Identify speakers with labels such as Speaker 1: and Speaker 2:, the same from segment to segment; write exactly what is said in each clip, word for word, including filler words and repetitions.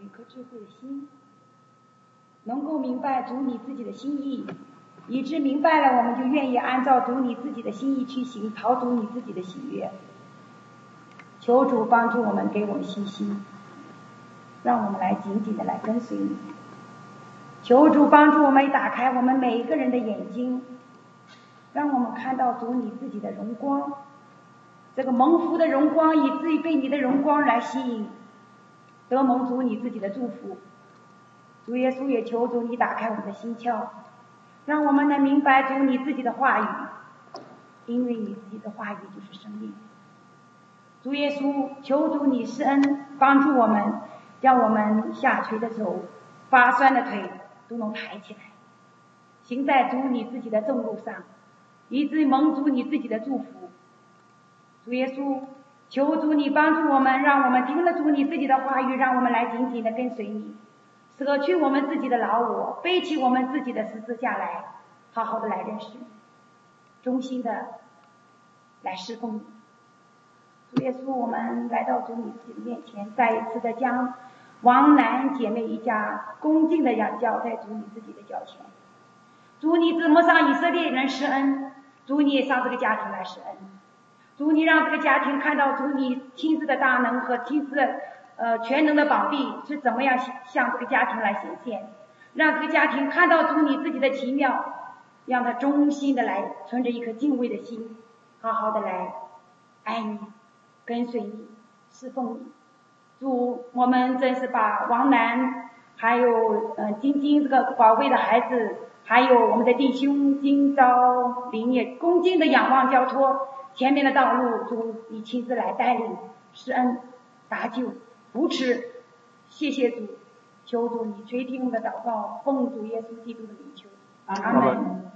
Speaker 1: 一颗智慧的心，能够明白主你自己的心意，以致明白了，我们就愿意按照主你自己的心意去行，讨主你自己的喜悦。求主帮助我们，给我们信心，让我们来紧紧的来跟随你。求主帮助我们打开我们每一个人的眼睛，让我们看到主你自己的荣光，这个蒙福的荣光，以至于被你的荣光来吸引，得蒙主你自己的祝福。主耶稣也求主你打开我们的心窍，让我们能明白主你自己的话语，因为你自己的话语就是生命。主耶稣，求主你施恩帮助我们，让我们下垂的手、发酸的腿都能抬起来，行在主你自己的正路上，以至于蒙主你自己的祝福。主耶稣，求主你帮助我们，让我们听了主你自己的话语，让我们来紧紧的跟随你，舍去我们自己的老我，背起我们自己的十字架来，好好的来认识你，衷心的来侍奉你。主耶稣，我们来到主你自己的面前，再一次的将王兰姐妹一家恭敬的仰交在主你自己的脚前。主你怎么上以色列人施恩，主你也上这个家庭来施恩。主你让这个家庭看到主你亲自的大能和亲自的呃全能的膀臂是怎么样向这个家庭来显现，让这个家庭看到主你自己的奇妙，让他衷心的来存着一颗敬畏的心，好好的来爱你，跟随你，侍奉你。主，我们真是把王楠还有呃晶晶这个宝贵的孩子，还有我们的弟兄今朝林也恭敬的仰望交托，前面的道路主你亲自来带领，施恩搭救扶持。谢谢主，求主你垂听我们的祷告，奉主耶稣基督的名求，阿门。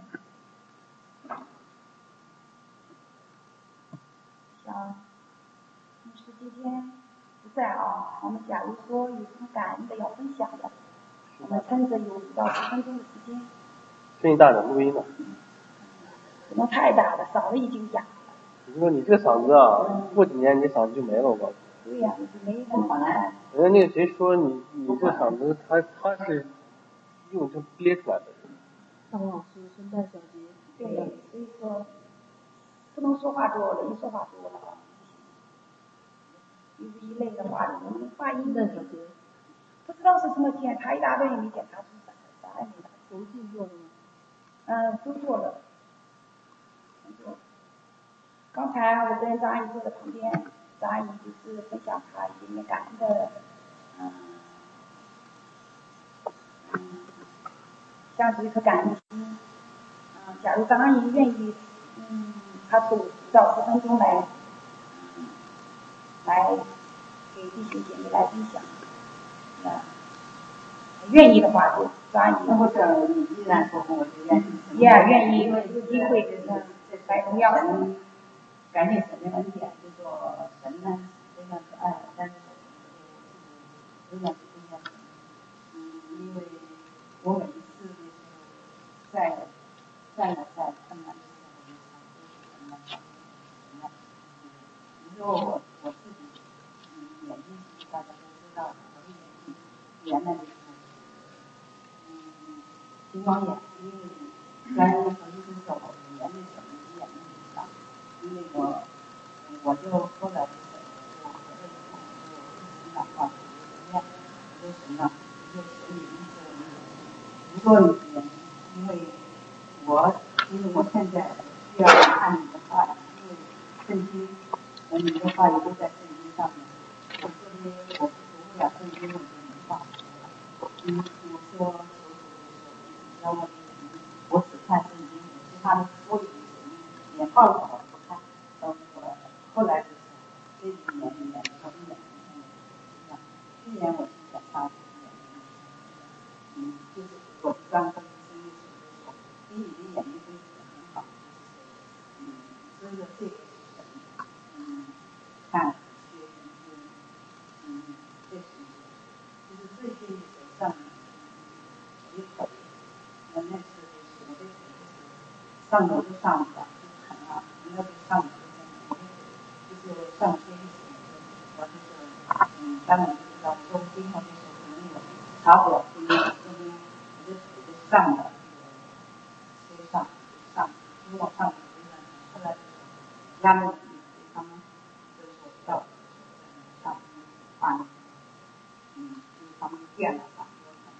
Speaker 1: 想牧师今天不在啊，我们假如说有什么感恩的要分享的，我们趁着有五到十分钟的时间。
Speaker 2: 声音大点，录音呢？
Speaker 1: 可能太大了，嗓子已经哑了。
Speaker 2: 你说你这个嗓子啊，过几年你嗓子就没了，我告诉
Speaker 1: 你。对呀、啊，没那么难。
Speaker 2: 人家那个谁说你你这嗓子，他他是用这憋出来的。
Speaker 3: 张老师声带小结。
Speaker 1: 对，所以说不能说话多了，一说话多了啊。就是一类的话，我们发音
Speaker 3: 的小结。
Speaker 1: 不知道是什么检查一大堆，也没检查出啥，啥也没查。
Speaker 3: 喉镜做了吗？
Speaker 1: 嗯，都做了。做。刚才我跟张阿姨坐在旁边，张阿姨就是分享她一点点感恩的，嗯，嗯，像是一颗感恩的心。嗯，假如张阿姨愿意，嗯，她抽五到十分钟来，嗯，来给弟兄姐妹来分享，啊，愿意的话就张阿姨。
Speaker 4: 那或者你依然说我就愿意。
Speaker 1: 也愿意有机会就是来荣耀神。
Speaker 4: 感谢神的恩典，就说神呢非常是爱，但是我自己仍然是非常神。嗯，因为我每一次的时候在站了在困难的时候，我就想都是神来帮助神来。你说我我自己嗯眼睛大家都知道，我的眼睛原来的时候嗯青光眼，因为虽然说医生说我眼睛小，眼睛很大。因为我，我就后来就是我我的以后我就一直祷告，我念，我就神了，我就求你医治我的眼睛。如果你眼睛，因为我因为我现在需要看你的话，因为圣经，呃你的话语都在圣经上面，我这边我读不了圣经，我就没法读了。嗯，我说求主的时候，让我我只看圣经，我其他的我也也报考。呃，我后来就是这一年里面，我的眼睛上面一样。去年我是检查的眼睛，嗯，就是我刚跟医生说，你的眼睛恢复得很好，嗯，真的这个是神，嗯，看学神经，嗯，这是就是这些手上一口，我那次就是我的腿就是上楼都上不了，就疼啊，那个上。就是上天时，我就是嗯，当然知道中经或者是可能查不了这边这边我就我就上了车上上，因为我上后来家里他们就是说要上班，嗯，就是他们店了吧，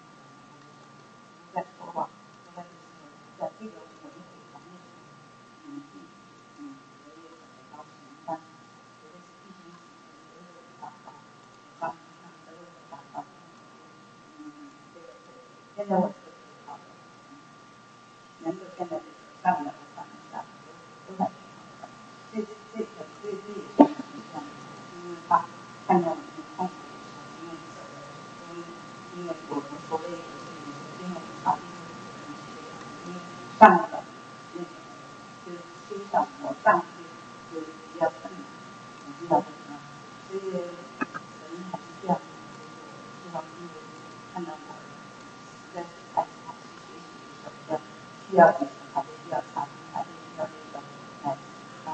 Speaker 4: 在说话，后来就是在这个我就给他们嗯嗯嗯，我也找到什么班，我也是必须我也找到，找到我也找到，嗯，这个现在我是好的，能够现在就是上了上了上都都在。这这个这这也是一样，因为他看到我们痛苦，因为走了，因为因为我们所谓的因为法律因为上了那个就是修上我上去就比较困难，我知道为什么，所以人还是这样，希望因为看到我实在是太好，学习的时候需要你还是需要查，还是需要那个来帮。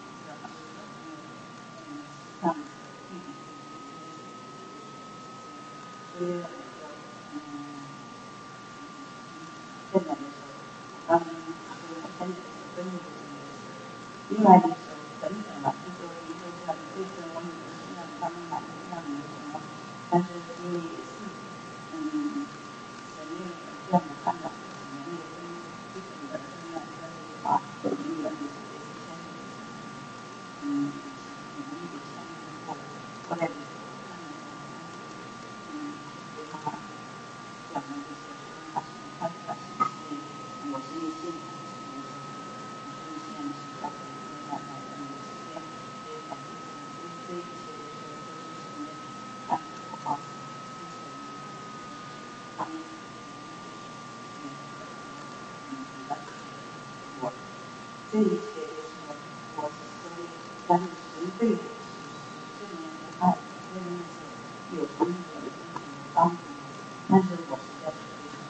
Speaker 4: 像弟弟，所以我嗯，现在的时候，当时很很另外的时候等等了，就说一个这样，就是我们让他们买让你什么，但是因为也是嗯，人家这样看到，人家跟基本的这样跟啊，有一个也是先嗯。后来，嗯，给他讲了这些，他是他他是我是一些，我是一些是在在在那个时间，所以感觉这这一切的时候都是看不好，他们嗯嗯，我这一切的时候，我所以但是神对我是正面的爱，正面是有从有帮助，但是我实在是非常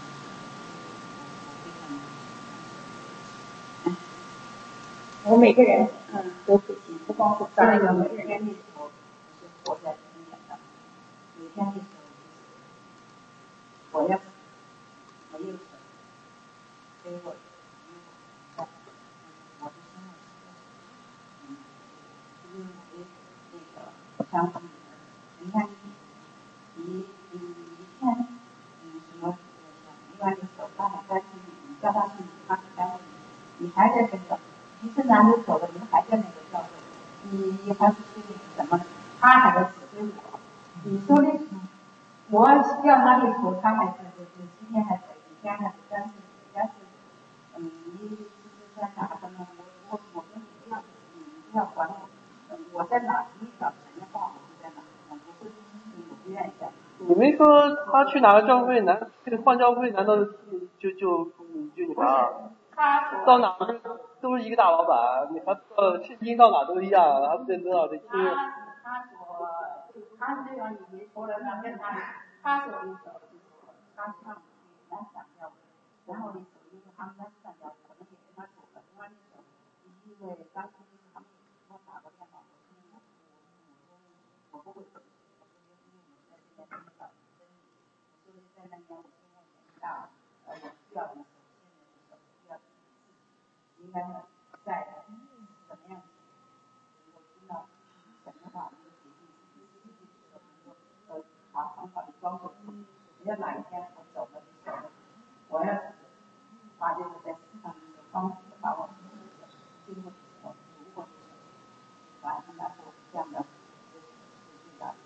Speaker 4: 我非常
Speaker 1: 我每个人嗯都不行，不光是
Speaker 4: 在
Speaker 1: 上
Speaker 4: 每天的时候我是活在今天的，每天的时候我要没有神给我在我的生活嗯，因为我的那个想法里面，你看你你一天嗯什么你把你手放很干净，你叫他去放很干净，你还在这个，你是男的走了，你还在那个教会，你你还不是什么，他还在指挥我，你说的我叫他的时候，他还是就是今天还是明天还是，但是但是嗯你是在哪个呢？我我我跟你不要你不要管我，我在哪你找神的话我就在哪，我不会我不愿意在。
Speaker 2: 你没说他去哪个教会，难这个换教会难道就就就就你妈？到哪都都是一个大老板，你还呃圣经到哪都一样，还不得多少的经验。
Speaker 4: 他说他这样你说了，那跟他他说的时候就说他上去南山教会，然后的时候因为他们南山教会可能也跟他说了，另外的时候因为当时他们给我打过电话，我说我我我不会走，我说因为我在这边听到真理，我说在那边我听我年纪大了，呃我需要的时候现在的时候需要自己应该在怎么样我听到神的话，我就决定自己自己的能够呃把方法装过去。人家哪一天我走了的时候，我要把这个在市场里的方式把我经过的时候读过的时候，把它拿过这样的就是最大的。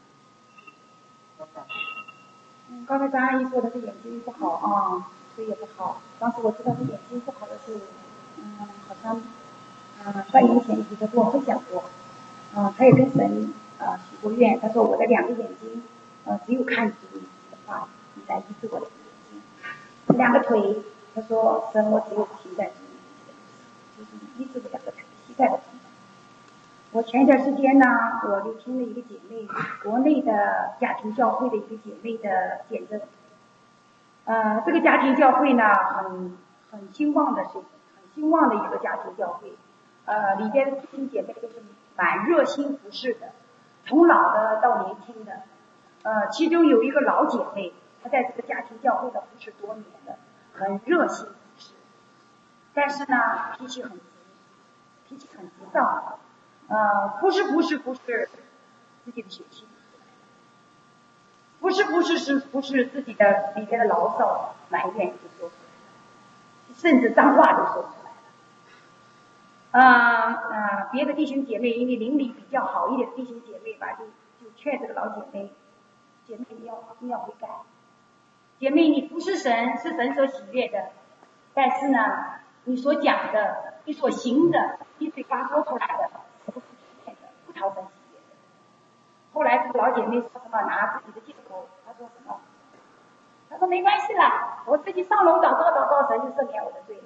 Speaker 1: 嗯，刚才张阿姨说的是眼睛不好啊，腿也不好。当时我知道是眼睛不好的时候，嗯，好像嗯半年前一直跟我分享过，嗯，他也跟神呃许过愿，他说我的两个眼睛呃只有看主你的话，你来医治我的眼睛，两个腿，他说神我只有停在主你就是医治我两个腿膝盖的疼。我前一段时间呢，我就听了一个姐妹，国内的家庭教会的一个姐妹的见证。呃，这个家庭教会呢，很很兴旺的是很兴旺的一个家庭教会。呃，里边的弟兄姐妹都是蛮热心服侍的，从老的到年轻的。呃，其中有一个老姐妹， 他在这个家庭教会的服侍多年了，很热心服侍，但是呢脾气很急，脾气很急躁，呃，不是不是不是自己的血气，不是不是是不是自己的里边的牢骚埋怨就说出来了，甚至脏话都说出来了。啊、呃、啊、呃，别的弟兄姐妹因为邻里比较好一点的弟兄姐妹吧，就就劝这个老姐妹，姐妹你要你要悔改，姐妹你不是神，是神所喜悦的，但是呢，你所讲的，你所行的，你嘴巴说出来的，不是真的，不讨神喜悦的。后来这个老姐妹说什么拿自己的借口，她说什么？她说没关系啦，我自己上楼祷告祷告，神就赦免我的罪了。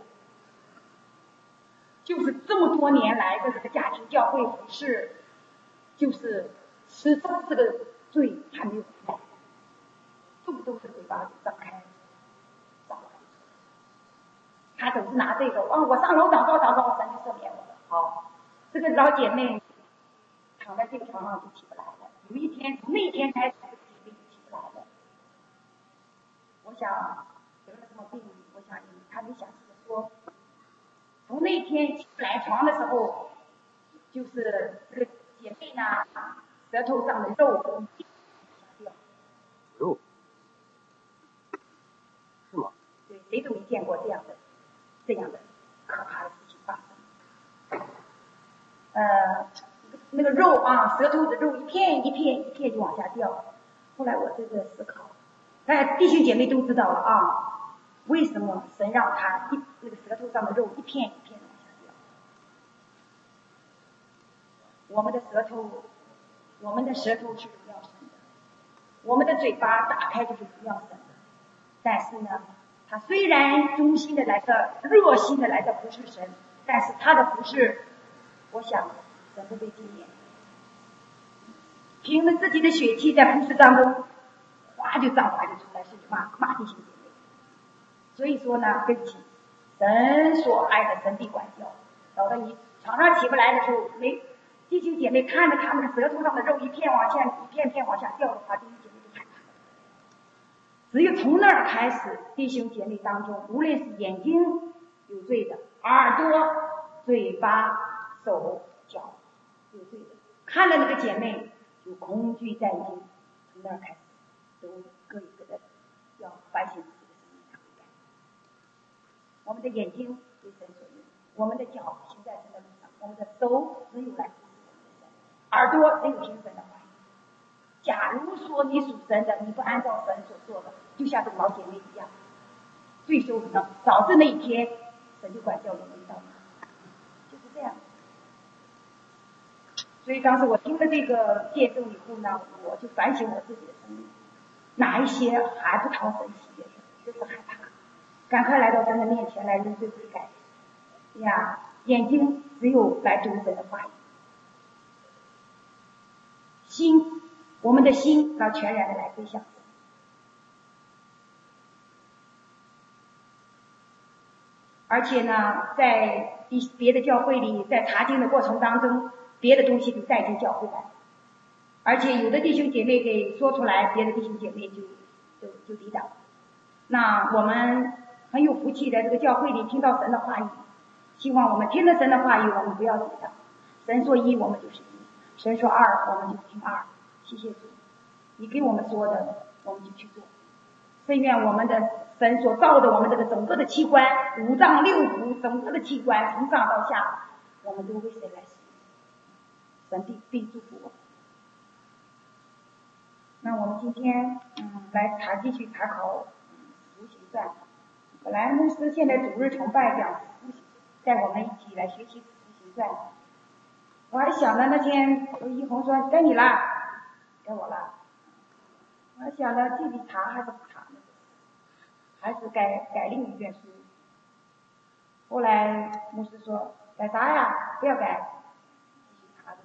Speaker 1: 就是这么多年来的这个家庭教会服侍，就是始终这个罪还没有改，动不动是嘴巴就张开，张开。他总是拿这个，哦，我上楼祷告祷告，神就赦免我了。好，这个老姐妹躺在这个床上就起不来了。有一天，从那一天开始，这个姐妹就起不来了。我想得了什么病，我想她没详细的说。从那天起不来床的时候，就是这个姐妹呢，舌头上的肉掉。
Speaker 2: 肉？是吗？
Speaker 1: 对，谁都没见过这样的这样的可怕的事情发生。呃，那个肉啊，舌头的肉一片一片一片就往下掉。后来我这个思考，哎，弟兄姐妹都知道了啊，为什么神让他一那个舌头上的肉一片一片往下掉？我们的舌头，我们的舌头是荣耀神的，我们的嘴巴打开就是荣耀神的。但是呢，他虽然忠心的来的、热心的来的服侍神，但是他的服侍，我想神不被纪念。凭着自己的血气在服侍当中，哗就脏话就出来，甚至骂骂弟兄姐妹。所以说呢，对不起，神所爱的神必管教。搞得你床上起不来的时候，没弟兄姐妹看着他们的舌头上的肉一片往下、一片片往下掉的话，弟兄姐妹就害怕。只有从那儿开始，弟兄姐妹当中，无论是眼睛有罪的，耳朵、嘴巴、手、脚有罪的，看了那个姐妹就恐惧战惊。从那儿开始，都各一个的要反省自己的生命悔改。我们的眼睛为神所用，我们的脚行在神的路上，我们的手只有来服侍我们的神，耳朵只有听神的话语。假如说你属神的，你不按照神所做的，就像这个老姐妹一样，最羞耻的，早知那一天，神就管教我们到哪，就是这样。所以当时我听了这个见证以后呢，我就反省我自己的生命，哪一些还不讨神喜悦的，就是害怕，赶快来到神的面前来认罪悔改。呀，眼睛只有来读神的话语，心，我们的心要全然的来归向神。而且呢，在一别的教会里，在查经的过程当中，别的东西就带进教会来，而且有的弟兄姐妹给说出来，别的弟兄姐妹就就就抵挡。那我们很有福气，在这个教会里听到神的话语，希望我们听了神的话语，我们不要抵挡。神说一，我们就是一；神说二，我们就听二。谢谢主，你给我们说的，我们就去做。甚愿我们的神所造的我们这个整个的器官，五脏六腑，整个的器官从上到下，我们都为神来使用，神必必祝福我们。那我们今天嗯来查继续查考嗯使徒行传。本来牧师现在主日崇拜讲使徒，带我们一起来学习使徒行传。我还想着那天一红说该你啦，该我啦。我还想着继续查还是不查呢？还是改改另一卷书。后来牧师说改啥呀？不要改，继续查的。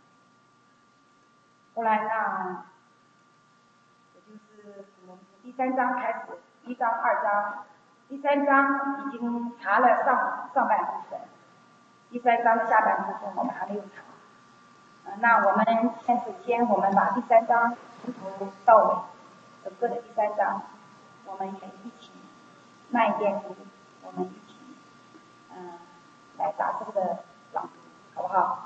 Speaker 1: 后来呢，也就是从第三章开始，一章、二章，第三章已经查了上上半部分，第三章的下半部分我们还没有查。呃、那我们先首先我们把第三章从头到尾整个的第三章我们也一起慢一点读，我们一起嗯来大声的朗读，好不好？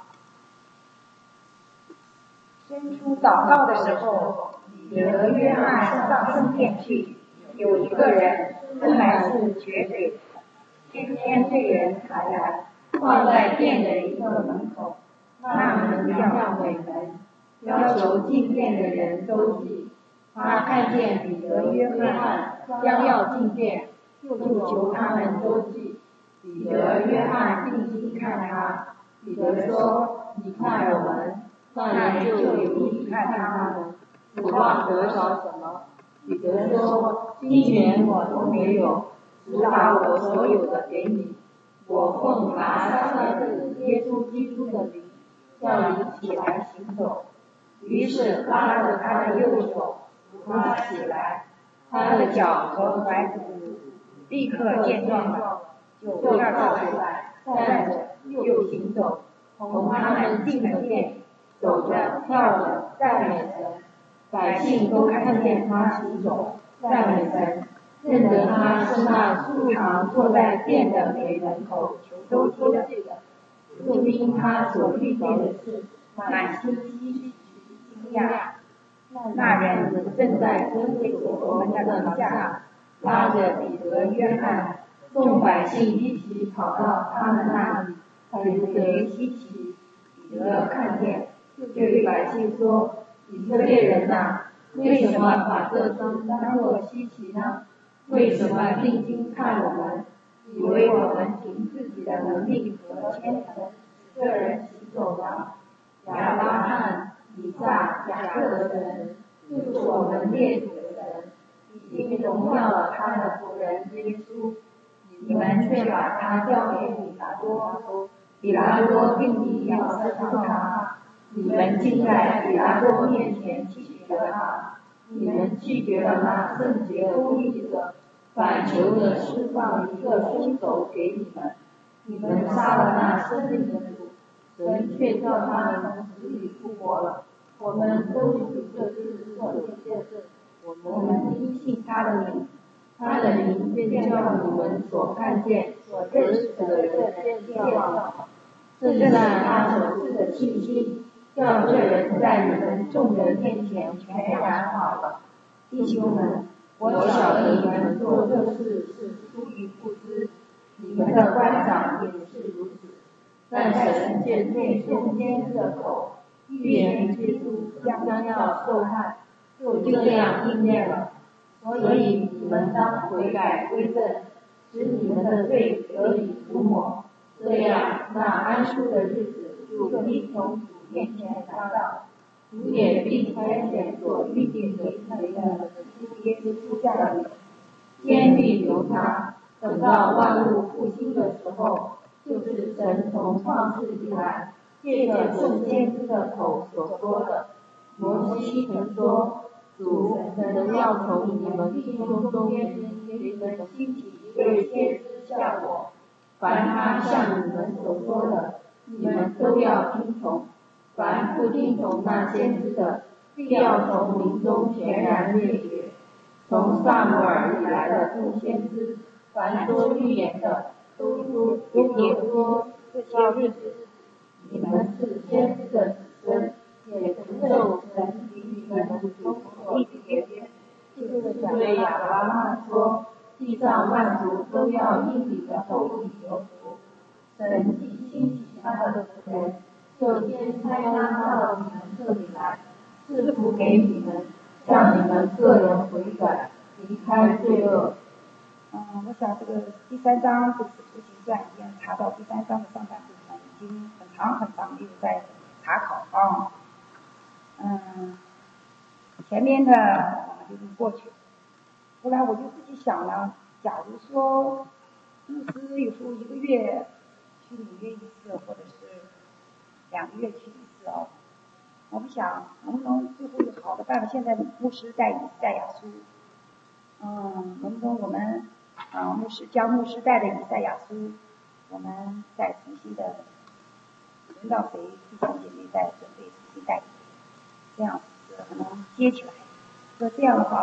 Speaker 1: 伸出祷告的时候，彼得和约翰上圣殿去，有一个人生来是瘸腿的，天天被人抬来，放在殿的一个门口，那门叫鬼门，要求进殿的人都记。他看见彼得、约翰将要进殿，就求他们都记。彼得、约翰定睛看他，彼得说：“你看我们。”那人就有意看他们，指望得着什么？彼得说：“金钱我都没有，只把我所有的给你。我奉拿撒勒耶稣基督的名，叫你起来行走。”于是拉着他的右手，扶他起来，他的脚和踝骨立刻健壮了，就跳起来，站着又行走，同他们进了殿。走着跳着赞美神，百姓都看见他行走赞美神，认得他是那素常坐在殿的美门口求周济的，就因他所遇见的事满心稀奇惊讶。那人正在跟随所罗门的门下，拉着彼得、约翰，众百姓一起跑到他们那里，觉得稀奇。彼得看见，就对百姓说：“以色列人呐，为什么把这事当作稀奇呢？为什么定睛看我们，以为我们凭自己的能力和虔诚使这人行走呢？亚伯拉罕、以撒、雅各的神，就是我们列祖的神，已经荣耀了他的仆人耶稣。你们却把他交给比拉多，比拉多定义要释放他。你们竟在比拉多面前拒绝了他，你们拒绝了那圣洁公义者，反求着释放一个凶手给你们。你们杀了那生命的主，神却叫他们从死里复活了。我们都是这事做了见证，我们因信他的名，他的名便叫你们所看见、所认识的人见望了。这是他所赐的信心，叫这人在你们众人面前全然好了。弟兄们，我晓得你们做这事是出于不知，你们的官长也是如此。但神借内众先知的口预言基督将要受害，就这样应验了。所以你们当悔改归正，使你们的罪得以涂抹，这样那安舒的日子就必从主面前来到。主也必差遣所预定给你们的基督耶稣降临，天必留他，等到万物复兴的时候，就是神从创世以来借着众先知的口所说的。摩西曾说，主神要从你们弟兄中间给你们兴起一位先知像我，凡他向你们所说的，你们都要听从。凡不听从那先知的，必要从民中全然灭绝。从撒母耳以来的众先知，凡说预言的，都说都别说这些日子，你们是先知的子孙，也承受神与你们中所立的约。就是对亚伯拉罕说，地上万族都要因你的后裔有福。神既兴起他的仆人，就先差他到你们这里来，赐福给你们，让你们个人悔改，离开罪恶。嗯，我想这个第三章这个《使徒行传》已经查到第三章的上半部分，已经很长很长，没有在查考啊。嗯，前面的我们就读过去。后来我就自己想了，假如说牧师有时候一个月去纽约一次，或者是两个月去一次哦，我们想能不能最后有好的办法？现在牧师在以赛亚书，嗯，能不能我们啊牧师将牧师带的以赛亚书，我们再重新的轮到谁弟兄姐妹再准备重新带，这样子可能接起来。说这样的话会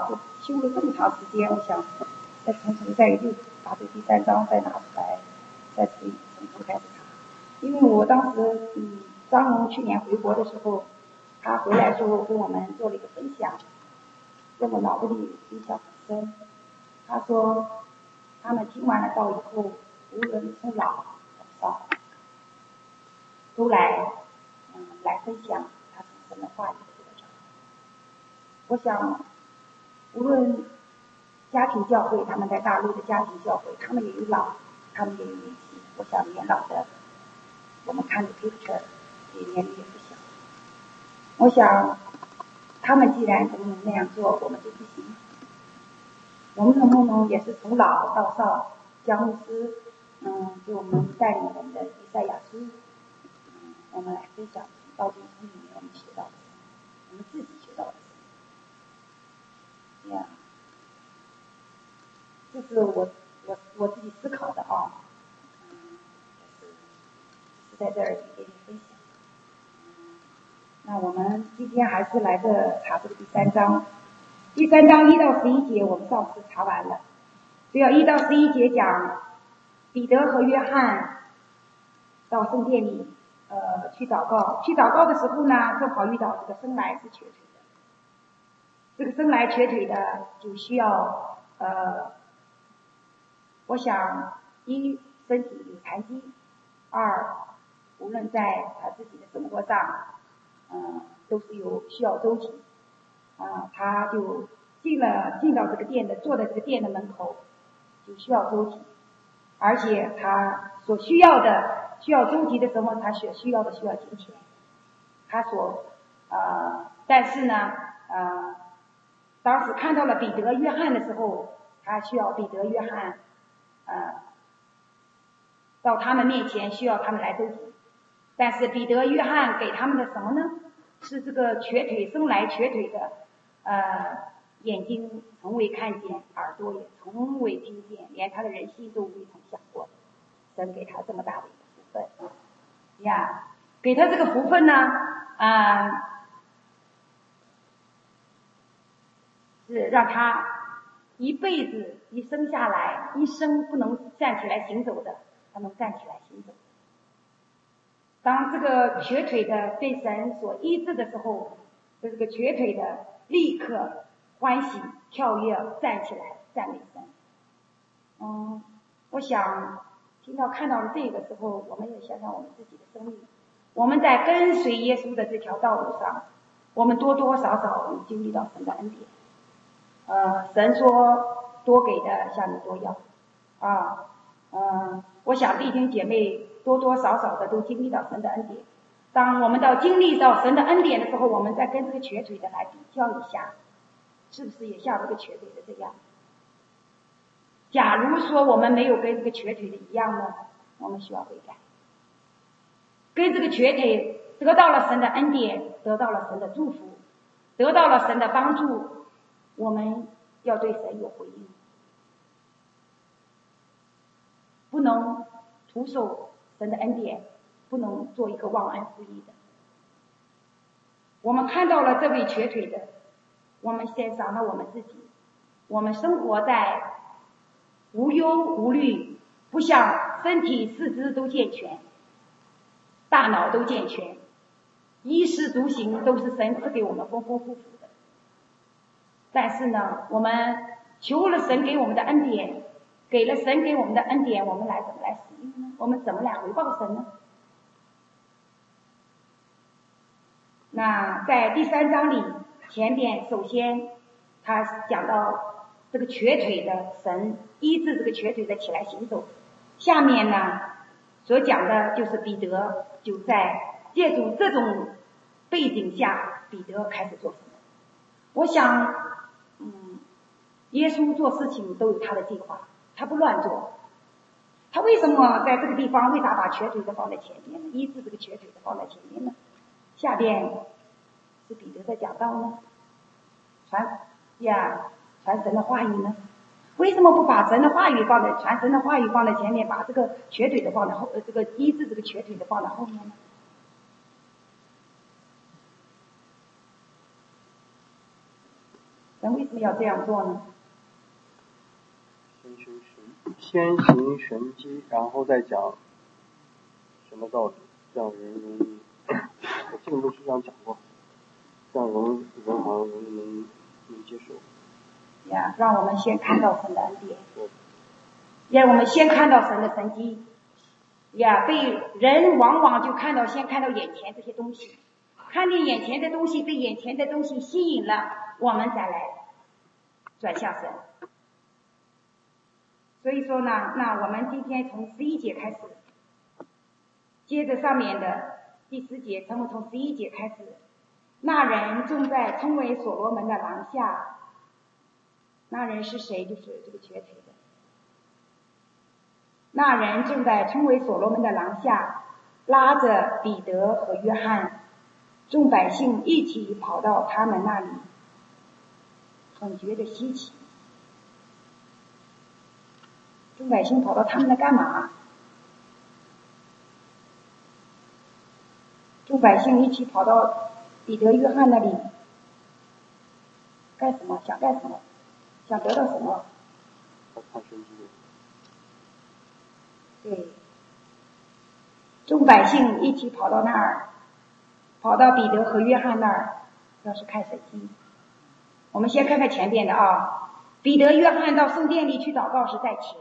Speaker 1: 修了这么长时间，我想再重新再又把这第三章再拿出来，再从从头开始查。因为我当时嗯，张龙去年回国的时候，他回来之后跟我们做了一个分享，在我脑子里印象很深。他说他们听完了道以后，无论从老到少，都来嗯来分享他从神的话语的得着。我想无论家庭教会，他们在大陆的家庭教会，他们也有老，他们也有年轻。我想年老的，我们看的 picture 也年龄也不小。我想他们既然都能那样做，我们就不行。我们能不能也是从老到少，姜牧师嗯给我们带领我们的以赛亚书，嗯我们来分享道经书里面我们学到的，我们自己学到的。这样，这是我我我自己思考的啊，嗯，是是在这儿给你分享。嗯，那我们今天还是来个查这个第三章，第三章一到十一节我们上次查完了，只要一到十一节讲彼得和约翰到圣殿里呃去祷告，去祷告的时候呢，正好遇到这个生来是瘸腿的，这个生来瘸腿的就需要呃。我想，一身体有残疾，二无论在他自己的生活上，嗯，都是有需要周济，啊，他就进了进到这个店的，坐在这个店的门口，就需要周济，而且他所需要的需要周济的时候，他所需要的需要金钱，他所呃，但是呢，呃，当时看到了彼得、约翰的时候，他需要彼得、约翰。呃，到他们面前需要他们来周济，但是彼得、约翰给他们的什么呢？是这个瘸腿生来瘸腿的，呃，眼睛从未看见，耳朵也从未听见，连他的人心都未曾想过。神给他这么大的一个福分呀，给他这个福分呢，啊、呃，是让他一辈子一生下来，一生不能站起来行走的，他能站起来行走。当这个瘸腿的被神所医治的时候，这个瘸腿的立刻欢喜跳跃站起来赞美神。嗯，我想听到看到了这个时候，我们也想想我们自己的生命，我们在跟随耶稣的这条道路上，我们多多少少我们经历到神的恩典。呃，神说多给的向你多要，啊，嗯，我想弟兄姐妹多多少少的都经历到神的恩典。当我们到经历到神的恩典的时候，我们再跟这个瘸腿的来比较一下，是不是也像这个瘸腿的这样？假如说我们没有跟这个瘸腿的一样呢，我们需要悔改。跟这个瘸腿得到了神的恩典，得到了神的祝福，得到了神的帮助，我们要对神有回应，不能徒手神的恩典，不能做一个忘恩负义的。我们看到了这位瘸腿的，我们先想到我们自己，我们生活在无忧无虑，不像身体四肢都健全，大脑都健全，衣食住行都是神赐给我们丰丰富富的。但是呢，我们求了神给我们的恩典，给了神给我们的恩典，我们来怎么来使用呢？我们怎么来回报神呢？那在第三章里，前边首先他讲到这个瘸腿的神医治这个瘸腿的起来行走，下面呢所讲的就是彼得就在借助这种背景下，彼得开始做什么？我想嗯，耶稣做事情都有他的计划，他不乱做。他为什么在这个地方为啥把瘸腿的放在前面呢？医治这个瘸腿的放在前面呢？下边是彼得在讲道呢，传呀传神的话语呢？为什么不把神的话语放在传神的话语放在前面，把这个瘸腿的放在后，呃，这个医治这个瘸腿的放在后面呢？ 神为什么要这样做呢？
Speaker 2: 先行神，先行神迹，然后再讲什么道理，让人容易。我这个录书上讲过，让人人好像容易能能接受。
Speaker 1: 呀，让我们先看到神的恩典。让我们先看到神的神迹。呀，被人往往就看到先看到眼前这些东西，看见眼前的东西，被眼前的东西吸引了，我们再来转向神。所以说呢，那我们今天从十一节开始，接着上面的第四节，从从十一节开始，那人正在称为所罗门的廊下。那人是谁？就是这个瘸腿的。那人正在称为所罗门的廊下，拉着彼得和约翰，众百姓一起跑到他们那里，很觉得稀奇。众百姓跑到他们那干嘛？众百姓一起跑到彼得、约翰那里，干什么？想干什么？想得到什么？对，众百姓一起跑到那儿，跑到彼得和约翰那儿，要是看神迹。我们先看看前边的啊，彼得、约翰到圣殿里去祷告是在前。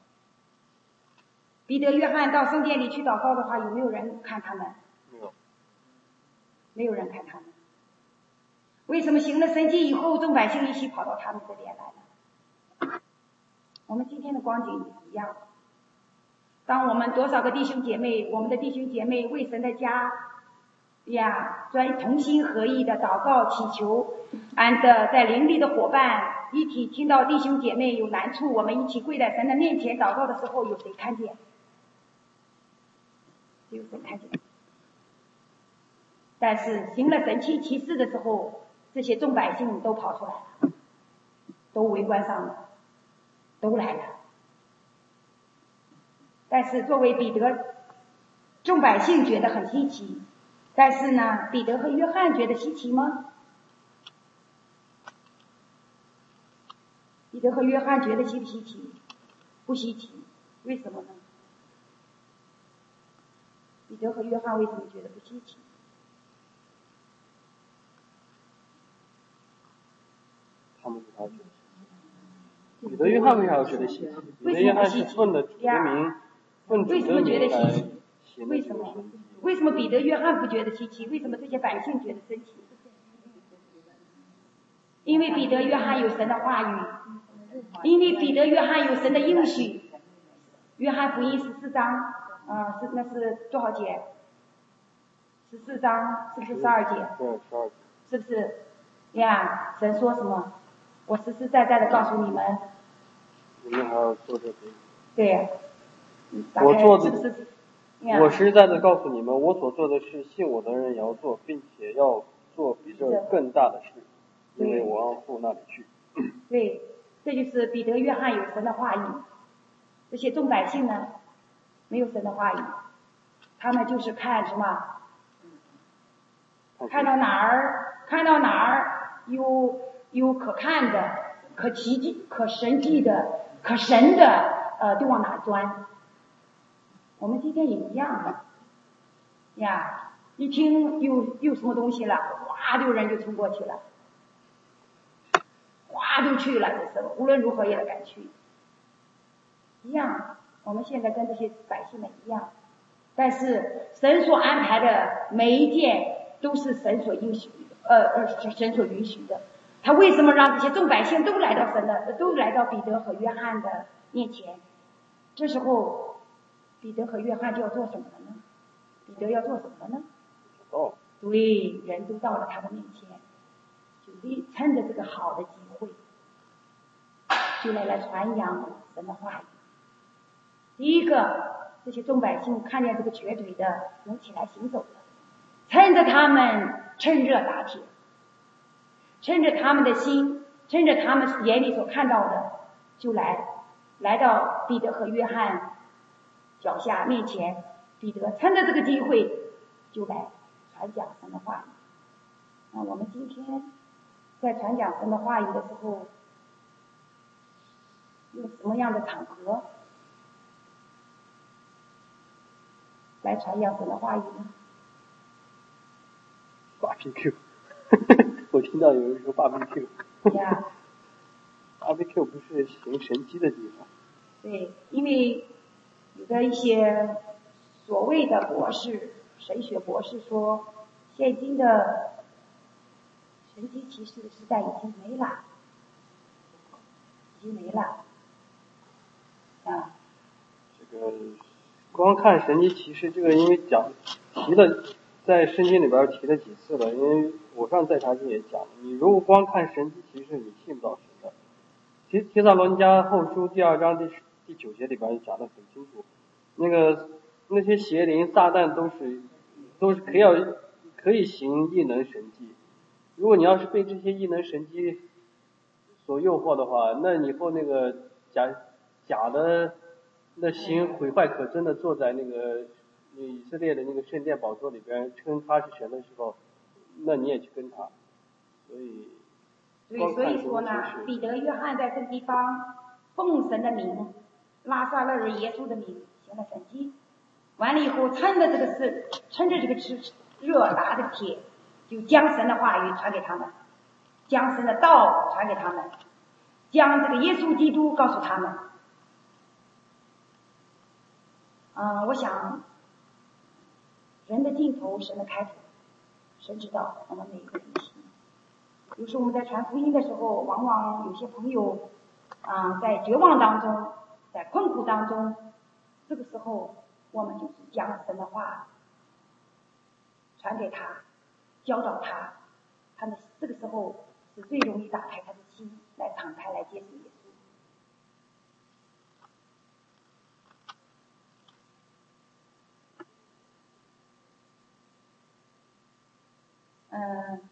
Speaker 1: 彼得、约翰到圣殿里去祷告的话，有没有人看他们？
Speaker 2: 没有，
Speaker 1: 没有人看他们。为什么行了神迹以后，众百姓一起跑到他们这边来了？我们今天的光景也一样。当我们多少个弟兄姐妹，我们的弟兄姐妹为神的家呀，专同心合意的祷告祈求，安的在灵里的伙伴一起听到弟兄姐妹有难处，我们一起跪在神的面前祷告的时候，有谁看见？有谁看见？但是行了神奇奇事的时候，这些众百姓都跑出来了，都围观上了，都来了。但是作为彼得，众百姓觉得很稀奇，但是呢，彼得和约翰觉得稀奇吗？彼得和约翰觉得稀不稀奇？不稀奇，为什么呢？彼得和约翰为什么觉得不稀奇？
Speaker 2: 他们为啥觉得稀奇？彼得、约翰为啥要觉得稀奇？彼得、约翰是奉的主的名，奉主的名来行
Speaker 1: 为什么？为什么彼得、约翰不觉得稀奇？为什么这些百姓觉得神奇？因为彼得、约翰有神的话语，因为彼得、约翰有神的应许。约翰福音十四章，啊、呃，是那是多少节？十四章是不是十二节？
Speaker 2: 对，十二节。
Speaker 1: 是不是？呀，神说什么？我实实在在的告诉你们，
Speaker 2: 你们还要做这个。
Speaker 1: 对呀、
Speaker 2: 啊，我做的，
Speaker 1: 是是
Speaker 2: 我实在的告诉你们，我所做的事，信我的人也要做，并且要做比这更大的事，因为我要父那里去。
Speaker 1: 对，这就是彼得、约翰有神的话语。这些众百姓呢，没有神的话语，他们就是看什么？看到哪儿，看到哪儿有有可看的、可奇迹、可神迹的、可神的，呃，就往哪钻。我们今天也一样的呀，一听有有什么东西了，哗就人就冲过去了，哗就去了，就是无论如何也得赶去。一样，我们现在跟这些百姓们一样，但是神所安排的每一件都是神所允许的，呃呃，神所允许的。他为什么让这些众百姓都来到神的，都来到彼得和约翰的面前？这时候，彼得和约翰就要做什么了呢？彼得要做什么呢？
Speaker 2: 哦，
Speaker 1: 对，人都到了他的面前，就趁着这个好的机会，就来来传扬神的话语。第一个，这些众百姓看见这个瘸腿的能起来行走了，趁着他们趁热打铁，趁着他们的心，趁着他们眼里所看到的，就来来到彼得和约翰脚下面前。彼得趁着这个机会就来传讲神的话语。那我们今天在传讲神的话语的时候，用什么样的场合来传扬神的话语呢？
Speaker 2: B B Q， 我听到有人说 B B Q。
Speaker 1: 呀。
Speaker 2: B B Q 不是行神迹的地方。
Speaker 1: 对，因为有的一些所谓的博士，神学博士说，现今的神迹奇事的时代已经没了，已经没了。啊。
Speaker 2: 这个光看神迹奇事，这个因为讲提了，在圣经里边提了几次了，因为我上在查经也讲，你如果光看神迹奇事，你信不到神的。提提撒罗尼迦后书第二章第第九节里边讲得很清楚，那个那些邪灵撒旦都是都是可以要可以行异能神迹，如果你要是被这些异能神迹所诱惑的话，那以后那个假假的那行毁坏可憎的坐在那个以色列的那个圣殿宝座里边称他是神的时候，那你也去跟他，所以。
Speaker 1: 对，所以说呢，彼得、约翰在这个地方奉神的名，拉撒勒人耶稣的名行了神迹，完了以后趁着这个事，趁着这个吃热拿着铁，就将神的话语传给他们，将神的道传给他们，将这个耶稣基督告诉他们。嗯、呃，我想人的尽头，神的开头，神知道我们每一个人的心。有时候我们在传福音的时候，往往有些朋友啊、呃，在绝望当中，在困苦当中，这个时候我们就是将神的话传给他，教导他，他们这个时候是最容易打开他的心，来敞开来接受耶稣。嗯。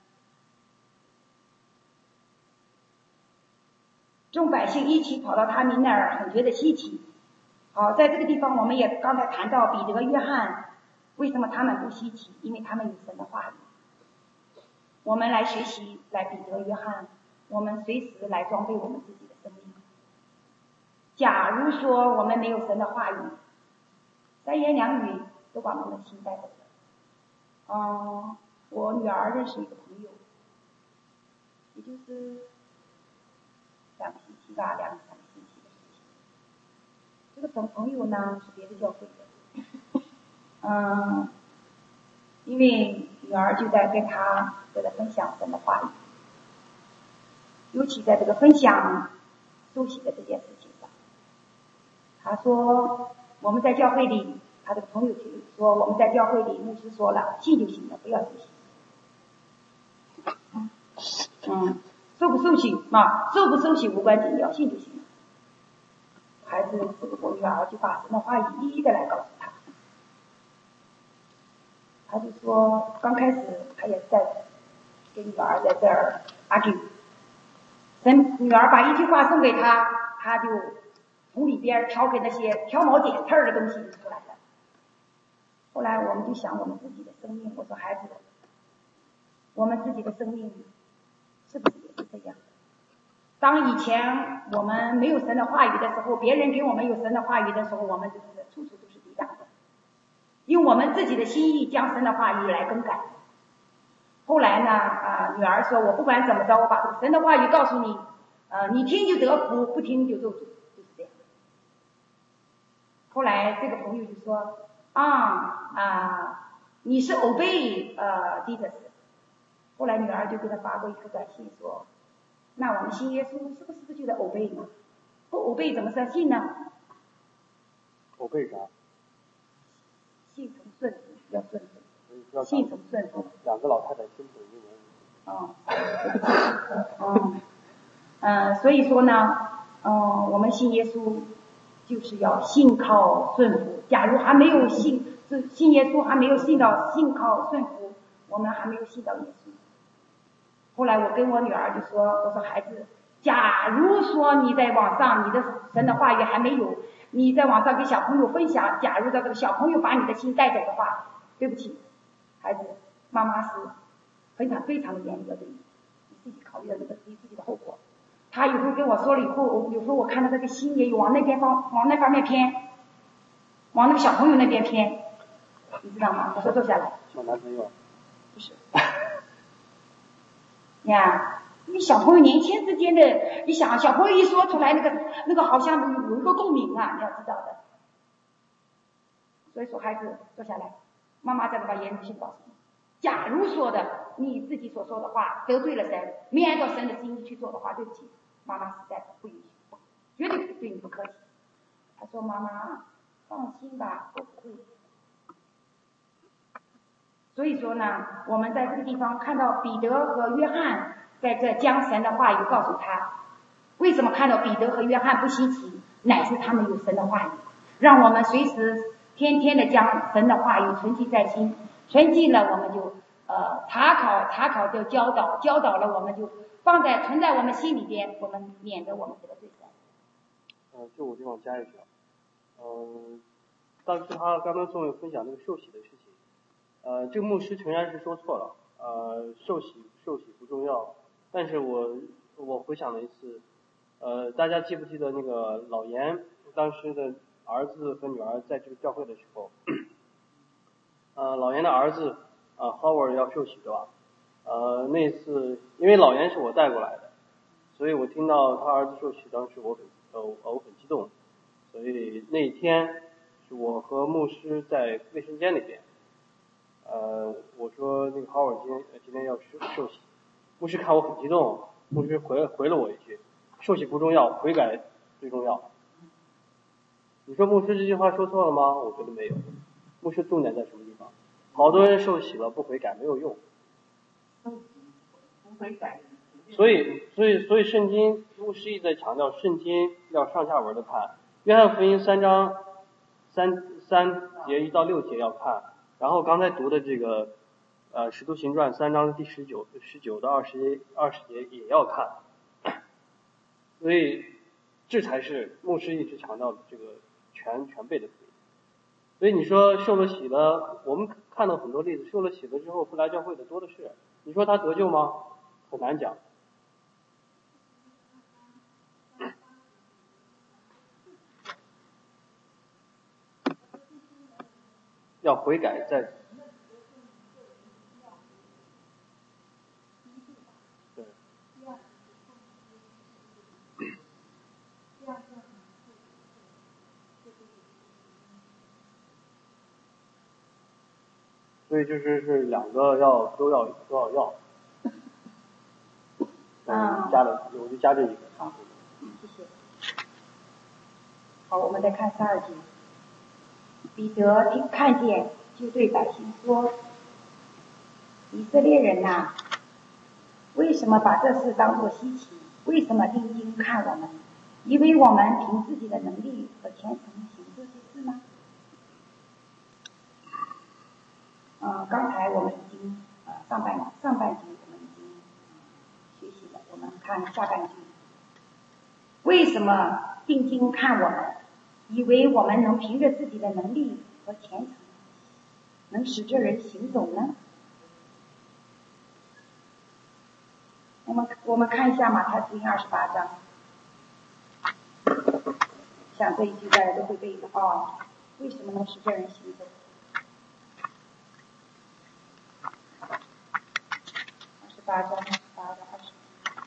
Speaker 1: 众百姓一起跑到他们那儿，很觉得稀奇。好，在这个地方我们也刚才谈到彼得、约翰，为什么他们不稀奇？因为他们有神的话语。我们来学习，来彼得、约翰，我们随时来装备我们自己的生命。假如说我们没有神的话语，三言两语都把我们的心带走了。嗯，我女儿认识一个朋友，也就是两个星期吧，两三个星期的事情。这个朋朋友呢是别的教会的，嗯，因为女儿就在跟他在分享神的话语，尤其在这个分享受洗的这件事情上，他说我们在教会里，他这个朋友说我们在教会里，牧师说了，信就行了，不要受洗。嗯。受不受洗嘛？受不受洗无关紧要，信就行了。孩子，这个我女儿就把神的话语一一的来告诉他。他就说，刚开始他也在跟女儿在这儿 argue， 神女儿把一句话送给他，他就从里边挑给那些挑毛点刺儿的东西出来了。后来我们就想我们自己的生命，我说孩子，我们自己的生命是不是也是这样？当以前我们没有神的话语的时候，别人给我们有神的话语的时候，我们就是处处都是抵挡的，用我们自己的心意将神的话语来更改。后来呢，啊、呃，女儿说，我不管怎么着，我把这个神的话语告诉你，呃，你听就得福，不听就咒诅，就是这样。后来这个朋友就说，啊啊，你是 obey 呃 Jesus。后来女儿就给他发过一个短信说，那我们信耶稣是不是就得 obey 呢？不 obey 怎么算信呢？
Speaker 2: obey 啥？
Speaker 1: 信从顺服，要顺服。信从顺服。
Speaker 2: 两个老太太听不懂英文。
Speaker 1: 哦，对不起。嗯，呃，所以说呢，嗯，我们信耶稣就是要信靠顺服。假如还没有信，信耶稣还没有信到信靠顺服，我们还没有信到耶稣。后来我跟我女儿就说，我说孩子，假如说你在网上，你的神的话语还没有，你在网上跟小朋友分享，假如这个小朋友把你的心带走的话，对不起，孩子，妈妈是非常非常的严格的，你是自己考虑了那个你自己的后果。他有时候跟我说了以后，我有时候我看到他的心也有往那边方往那方面偏，往那个小朋友那边偏，你知道吗？我说坐下来。
Speaker 2: 找男朋友？
Speaker 1: 不是。呀，你小朋友年轻之间的，你想小朋友一说出来，那个那个好像有一个共鸣啊，你要知道的。所以说孩子坐下来，妈妈再把严重性告诉你。假如说的你自己所说的话得罪了神，没按照神的心意去做的话，对不起，妈妈实在不允许，绝对对你不客气。他说妈妈放心吧，我不会。所以说呢，我们在这个地方看到彼得和约翰在这将神的话语告诉他。为什么看到彼得和约翰不稀奇？乃是他们有神的话语，让我们随时天天的将神的话语存记在心，存记了我们就呃查考查考就教导，教导了我们就放在存在我们心里边，我们免得我们得罪神。
Speaker 2: 呃，就我地方加一句，嗯、呃，当时他刚刚宋伟分享那个受洗的事情，呃，这个牧师全然是说错了，呃，受洗受洗不重要，但是我我回想了一次，呃，大家记不记得那个老严当时的儿子和女儿在这个教会的时候，呃，老严的儿子啊、呃、Howard 要受洗对吧？呃，那次因为老严是我带过来的，所以我听到他儿子受洗，当时我很呃我很激动，所以那一天是我和牧师在卫生间里边，呃，我说那个 Howard 今天今天要受受洗，牧师看我很激动，牧师回回了我一句，受洗不重要，悔改最重要。你说牧师这句话说错了吗？我觉得没有。牧师重点在什么地方？好多人受洗了不悔改没有用。
Speaker 4: 不悔改。
Speaker 2: 所以，所以，所以圣经牧师一直在强调，圣经要上下文的看。约翰福音三章三三节一到六节要看，然后刚才读的这个呃使徒行传三章第十九十九到二十二十节也要看。所以这才是牧师一直强调的这个全全备的福音。所以你说受了洗了，我们看到很多例子，受了洗了之后不来教会的多的是，你说他得救吗？很难讲。要悔改在。对。所以就是是两个要都要都要要。嗯。加了，我就加这一个。
Speaker 1: 好，谢谢。好，我们再看三二节。彼得听看见，就对百姓说：“以色列人呐、啊，为什么把这事当作稀奇？为什么定睛看我们？以为我们凭自己的能力和虔诚行这些事吗？”呃，刚才我们已经呃上半上半句我们已经、呃、学习了，我们看下半句。为什么定睛看我们？以为我们能凭着自己的能力和虔诚，能使这人行走呢？我们我们看一下马太福音二十八章，像这一句大家都会背的哦。为什么能使这人行走？二十八章八到二十。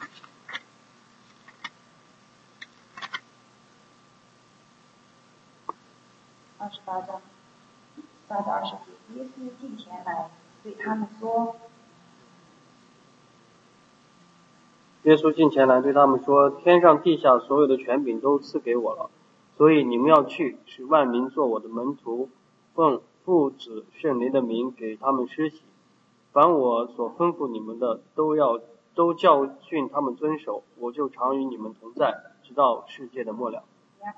Speaker 1: 二十八章八到二十节，耶稣近前来对他们说：“
Speaker 2: 耶稣近前来对他们说，天上地下所有的权柄都赐给我了，所以你们要去，使万民做我的门徒，奉父子圣灵的名给他们施洗，凡我所吩咐你们的，都要都教训他们遵守，我就常与你们同在，直到世界的末了。”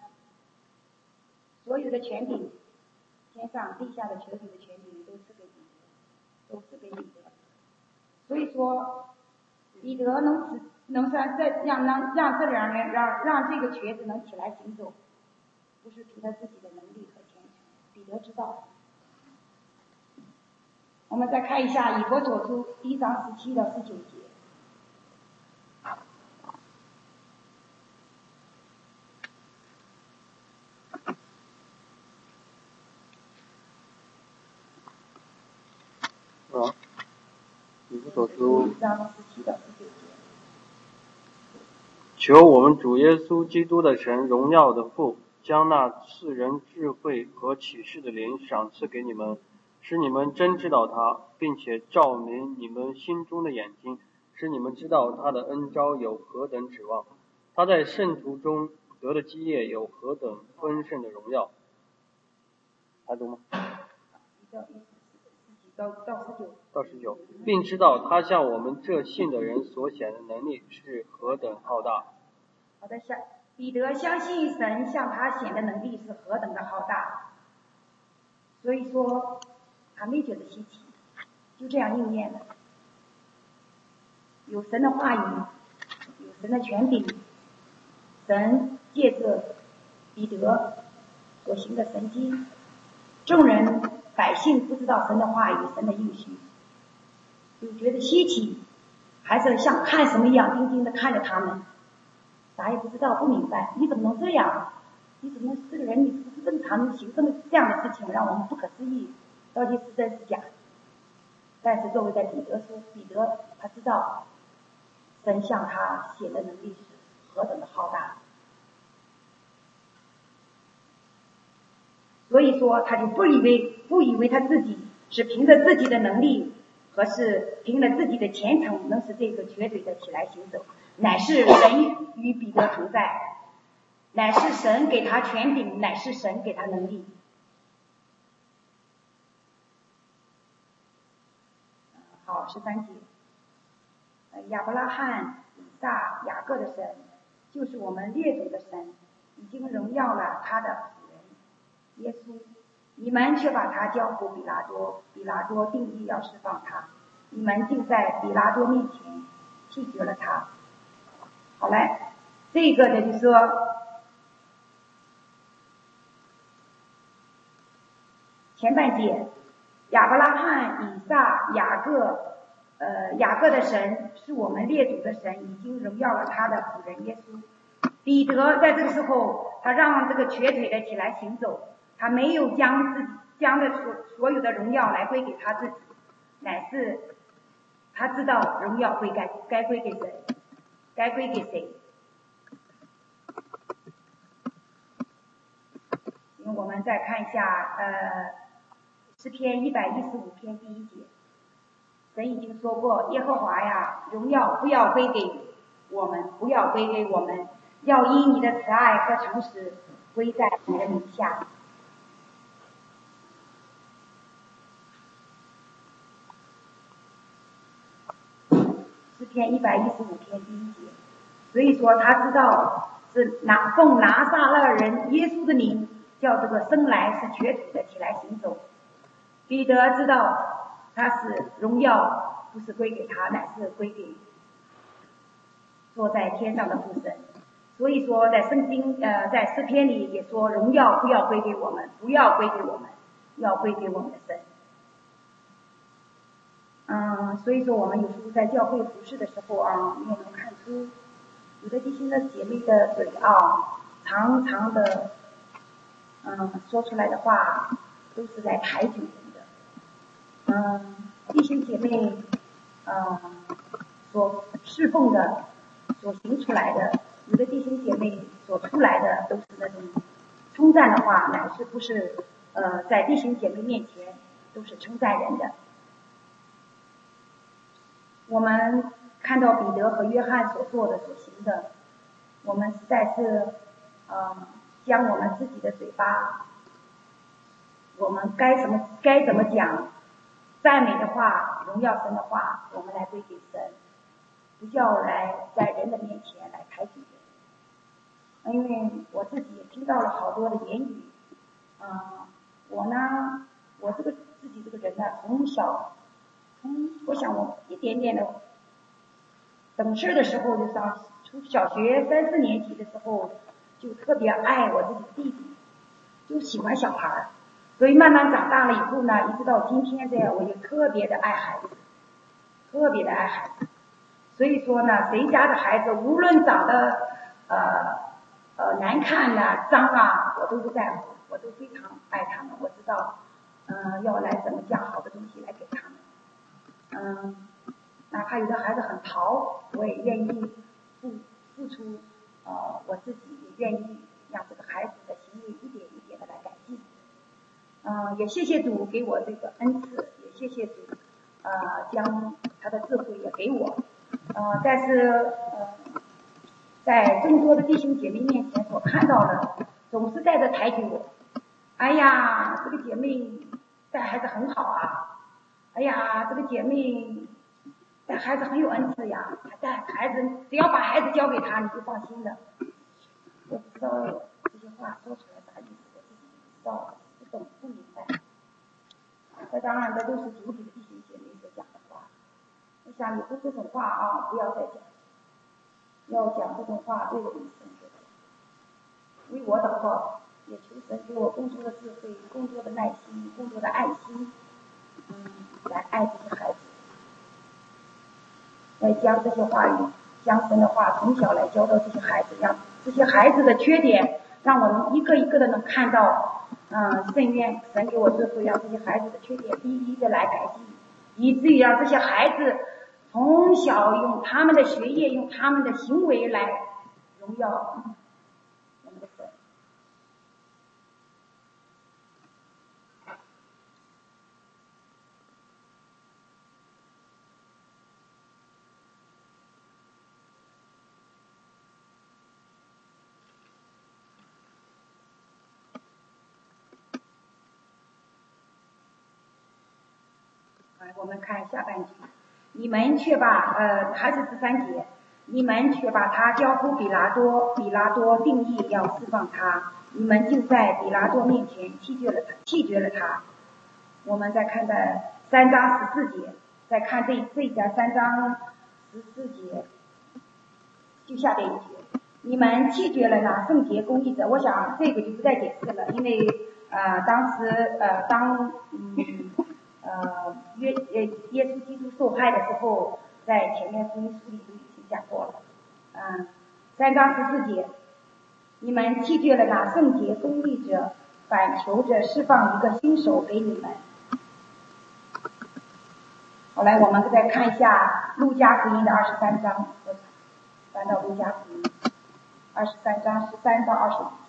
Speaker 1: 所有的权柄，天上地下的所有的权柄都赐给彼得，都赐给彼得。所以说，彼得能使能让这让让让这两人让让这个瘸子能起来行走，不是凭他自己的能力和虔诚，彼得知道。我们再看一下以弗所书一章十七到十九节。
Speaker 5: 以弗所书
Speaker 1: 一章十七到十九节。
Speaker 5: 求我们主耶稣基督的神，荣耀的父，将那赐人智慧和启示的灵赏赐给你们，使你们真知道他，并且照明你们心中的眼睛，使你们知道他的恩召有何等指望，他在圣徒中得的基业有何等丰盛的荣耀。还读吗？
Speaker 1: 到到十九，
Speaker 5: 到十九，并知道他向我们这信的人所显的能力是何等浩大。
Speaker 1: 好的，相彼得相信神向他显的能力是何等的浩大，所以说他没觉得稀奇，就这样应验了。有神的话语，有神的权柄，神借着彼得所行的神迹，众人百姓不知道神的话语，神的应许，就觉得稀奇，还是像看什么一样定睛的看着他们，啥也不知道，不明白，你怎么能这样？你怎么这个人你不正常，你行这么这样的事情，让我们不可思议，到底是真是假？但是作为在彼得说，彼得他知道神向他显的能力是何等的浩大，所以说他就不以为不以为他自己是凭着自己的能力和是凭着自己的虔诚能使这个瘸腿的起来行走，乃是神与彼得同在，乃是神给他权柄，乃是神给他能力。好，十三节，亚伯拉罕、以撒、雅各的神，就是我们列祖的神，已经荣耀了他的仆人耶稣，你们却把他交付比拉多，比拉多定义要释放他，你们竟在比拉多面前弃绝了他。好嘞，这个呢就是说，前半节，亚伯拉罕、以撒、雅各，呃，雅各的神是我们列祖的神，已经荣耀了他的仆人耶稣。彼得在这个时候，他让这个瘸腿的起来行走，他没有将自己将的所所有的荣耀来归给他自己，乃是他知道荣耀归该该归给谁，该归给谁。我们再看一下，呃，诗篇一百一十五篇第一节，神已经说过，耶和华呀，荣耀不要归给我们，不要归给我们，要因你的慈爱和诚实归在你的名下。诗篇一百一十五篇第一节，所以说他知道是拿奉拿撒勒人耶稣的名，叫这个生来是瘸腿的起来行走。彼得知道他是荣耀不是归给他，乃是归给坐在天上的父神。所以说在圣经呃在诗篇里也说，荣耀不要归给我们，不要归给我们，要归给我们的神。嗯，所以说我们有时候在教会服事的时候啊，你也能看出有的弟兄的姐妹的嘴啊，常常的嗯说出来的话都是来抬举人的。嗯，弟兄姐妹嗯所侍奉的所行出来的，有的弟兄姐妹所出来的都是那种称赞的话，乃是不是呃在弟兄姐妹面前都是称赞人的。我们看到彼得和约翰所做的所行的，我们实在是呃将我们自己的嘴巴，我们该怎么该怎么讲赞美的话，荣耀神的话，我们来归给神，不叫来在人的面前来抬举人。因为我自己也听到了好多的言语，嗯、呃，我呢，我这个自己这个人呢，从小。嗯，我想我一点点的懂事的时候，就上从小学三四年级的时候，就特别爱我自己的弟弟，就喜欢小孩儿，所以慢慢长大了以后呢，一直到今天这样，我就特别的爱孩子，特别的爱孩子。所以说呢，谁家的孩子无论长得呃呃难看呐、脏啊，我都不在乎，我都非常爱他们。我知道，嗯、呃，要来怎么讲好的东西来给他们。嗯， 哪怕有的孩子很淘，我也愿意付付出，呃，我自己也愿意让这个孩子的行为一点一点的来改进。嗯、呃，也谢谢主给我这个恩赐，也谢谢主，呃，将他的智慧也给我。呃，但是呃，在众多的弟兄姐妹面前所看到的，总是带着抬举我。哎呀，这个姐妹带孩子很好啊！哎呀，这个姐妹带孩子很有恩赐呀！带孩子只要把孩子交给她，你就放心的。我不知道这些话说出来啥意思，我自己不知道，不懂不明白。这当然，这都是主里的弟兄姐妹所讲的话。我想以后这种话啊，不要再讲，要讲这种话对我们神说的。为我祷告，也求神给我更多的智慧、更多的耐心、更多的爱心，嗯，来爱这些孩子，来将这些话语、将神的话从小来教到这些孩子，让这些孩子的缺点，让我们一个一个的能看到，嗯，甚愿神给我智慧，让这些孩子的缺点一一的来改进，以至于让这些孩子从小用他们的学业、用他们的行为来荣耀我们的神。我们看下半句，你们却把呃还是十三节，你们却把他交付比拉多，比拉多定义要释放他，你们就在比拉多面前弃绝了他，弃绝了他。我们再看的三章十四节，再看这这一章三章十四节，就下边一节，你们弃绝了那圣洁公义者。我想这个就不再解释了，因为呃当时呃当嗯。呃，约呃耶稣基督受害的时候，在前面福音书里都已经讲过了。嗯，三章十四节，你们弃绝了那圣洁公义者，反求着释放一个新手给你们。好，来我们再看一下路加福音的二十三章，翻到路加福音二十三章十三到二十五节。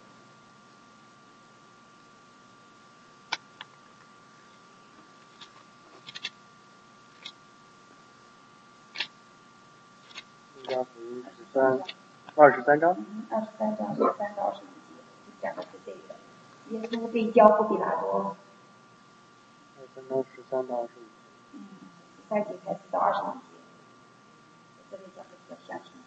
Speaker 5: 加福音十三，二十三章。
Speaker 1: 嗯，二十三章十三到二十五节，就讲的是这个，耶稣被交付比拉多。
Speaker 5: 二十三章十三到二十五节。
Speaker 1: 嗯，十三节开始到二十五节，这里讲的比较详细。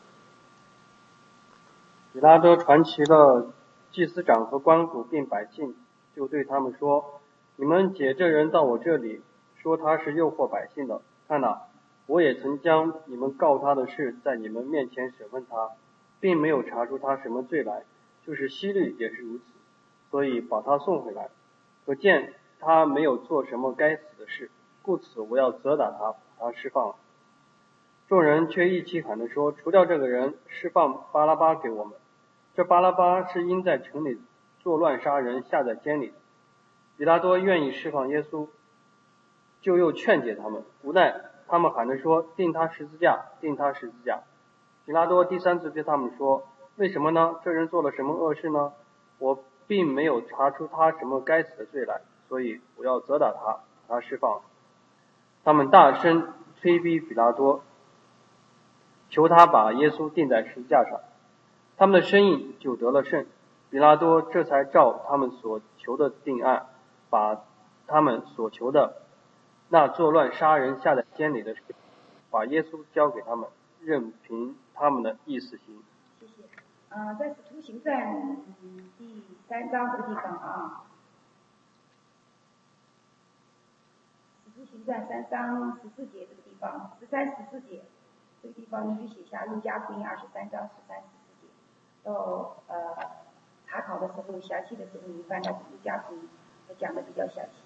Speaker 5: 比拉多传齐了祭司长和官府并百姓，就对他们说：“你们解这人到我这里，说他是诱惑百姓的。看哪，我也曾将你们告他的事在你们面前审问他，并没有查出他什么罪来，就是希律也是如此，所以把他送回来。可见他没有做什么该死的事，故此我要责打他，把他释放了。”众人却一起喊着说：“除掉这个人，释放巴拉巴给我们。”这巴拉巴是因在城里作乱杀人，下在监里。比拉多愿意释放耶稣，就又劝解他们，无奈他们喊着说：“钉他十字架，钉他十字架。”比拉多第三次对他们说：“为什么呢？这人做了什么恶事呢？我并没有查出他什么该死的罪来，所以我要责打他，把他释放。”他们大声催逼比拉多，求他把耶稣钉在十字架上。他们的声音就得了胜，比拉多这才照他们所求的定案，把他们所求的那作乱杀人下在监里的事，把耶稣交给他们，任凭他们的意思行。
Speaker 1: 谢谢。呃，在使徒行传第三章这个地方啊，使徒行传三章十四节这个地方，十三十四节这个地方你就写下路加福音二十三章十三十四节。到呃查考的时候，详细的时候你翻到路加福音，我讲的比较详细。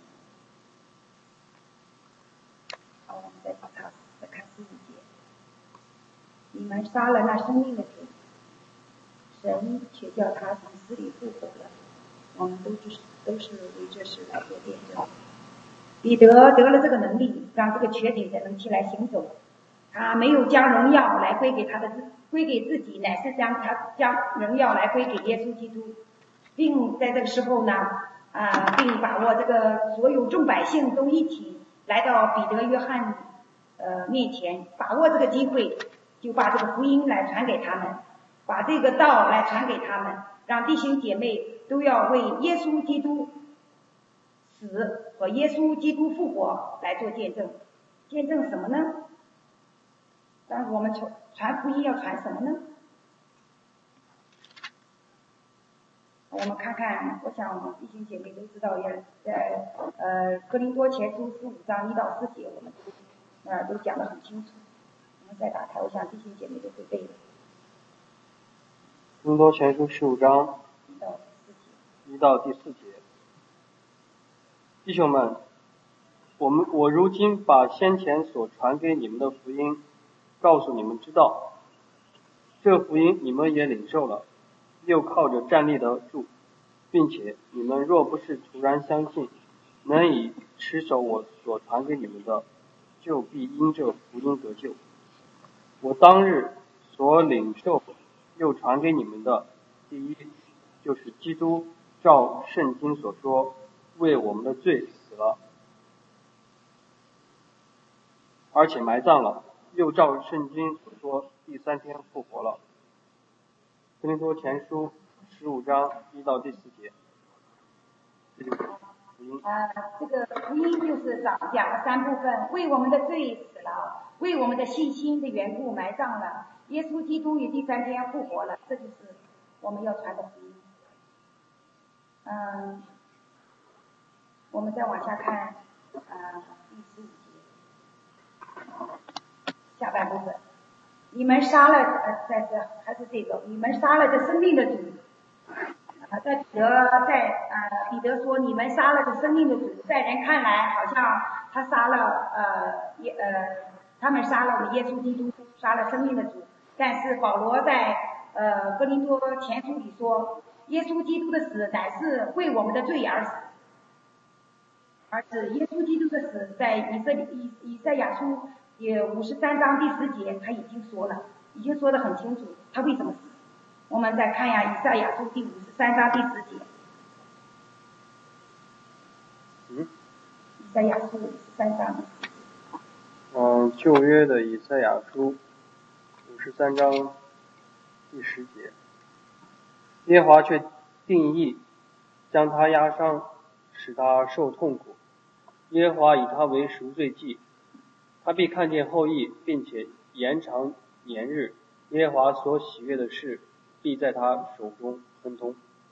Speaker 1: 好，我们再查再看十五节，你们杀了那生命的主，神却叫他从死里复活了。我们都是都是为这事来做见证。 彼得得了这个能力，让这个瘸腿的能起来行走。他没有将荣耀来归给他的自归给自己，乃是将他将荣耀来归给耶稣基督，并在这个时候呢，啊，并把握这个所有众百姓都一起来到彼得、约翰呃面前，把握这个机会，就把这个福音来传给他们，把这个道来传给他们，让弟兄姐妹都要为耶稣基督死和耶稣基督复活来做见证。见证什么呢？但是我们传传福音要传什么呢？我们看看，我想我们弟兄姐妹都知道，也在呃哥林多前书十五章一到四节，我们都呃都讲得很清楚。我们再打开，我想弟兄姐妹都会背的。
Speaker 5: 哥林多前书十五章
Speaker 1: 一到四节。
Speaker 5: 一到第四节，弟兄们，我们我如今把先前所传给你们的福音告诉你们知道，这福音你们也领受了，又靠着站立得住，并且你们若不是突然相信，能以持守我所传给你们的，就必因这福音得救。我当日所领受又传给你们的，第一就是基督照圣经所说，为我们的罪死了，而且埋葬了，又照圣经所说，第三天复活了。哥林多前书十五章一到第四节，这就是福音。
Speaker 1: 啊，这个福音就是讲讲了三部分：为我们的罪死了，为我们的信心的缘故埋葬了，耶稣基督于第三天复活了。这就是我们要传的福音。嗯，我们再往下看，啊，第十五节，下半部分。你们杀了，呃，在这还是这个，你们杀了这生命的主。啊，在彼得在呃彼得说，你们杀了这生命的主，在人看来好像他杀了呃耶呃他们杀了我们耶稣基督，杀了生命的主。但是保罗在呃哥林多前书里说，耶稣基督的死乃是为我们的罪而死，而是耶稣基督的死，在以色列以以赛亚书也五十三章第十节他已经说了，已经说得很清楚，他为什么死。我们再看一下以赛亚书第五十三章第十节。
Speaker 5: 嗯。
Speaker 1: 以赛亚书五十三章第十节。
Speaker 5: 嗯，旧约的以赛亚书五十三章第十节，耶和华却定义将他压伤，使他受痛苦。耶和华以他为赎罪祭，他必看见后裔，并且延长年日。耶和华所喜悦的事，必在他手中亨通。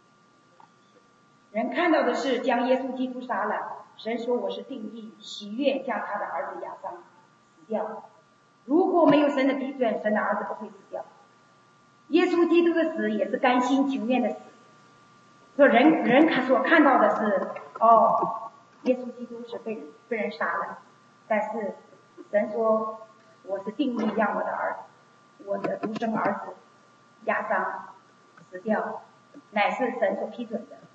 Speaker 1: 人看到的是将耶稣基督杀了，神说我是定义喜悦将他的儿子压伤死掉。如果没有神的批准，神的儿子不会死掉。耶稣基督的死也是甘心情愿的死。说人人看所看到的是，哦，耶稣基督是被人被人杀了，但是神说我是定义让我的儿我的独生儿子压伤死掉，乃是神所批准的，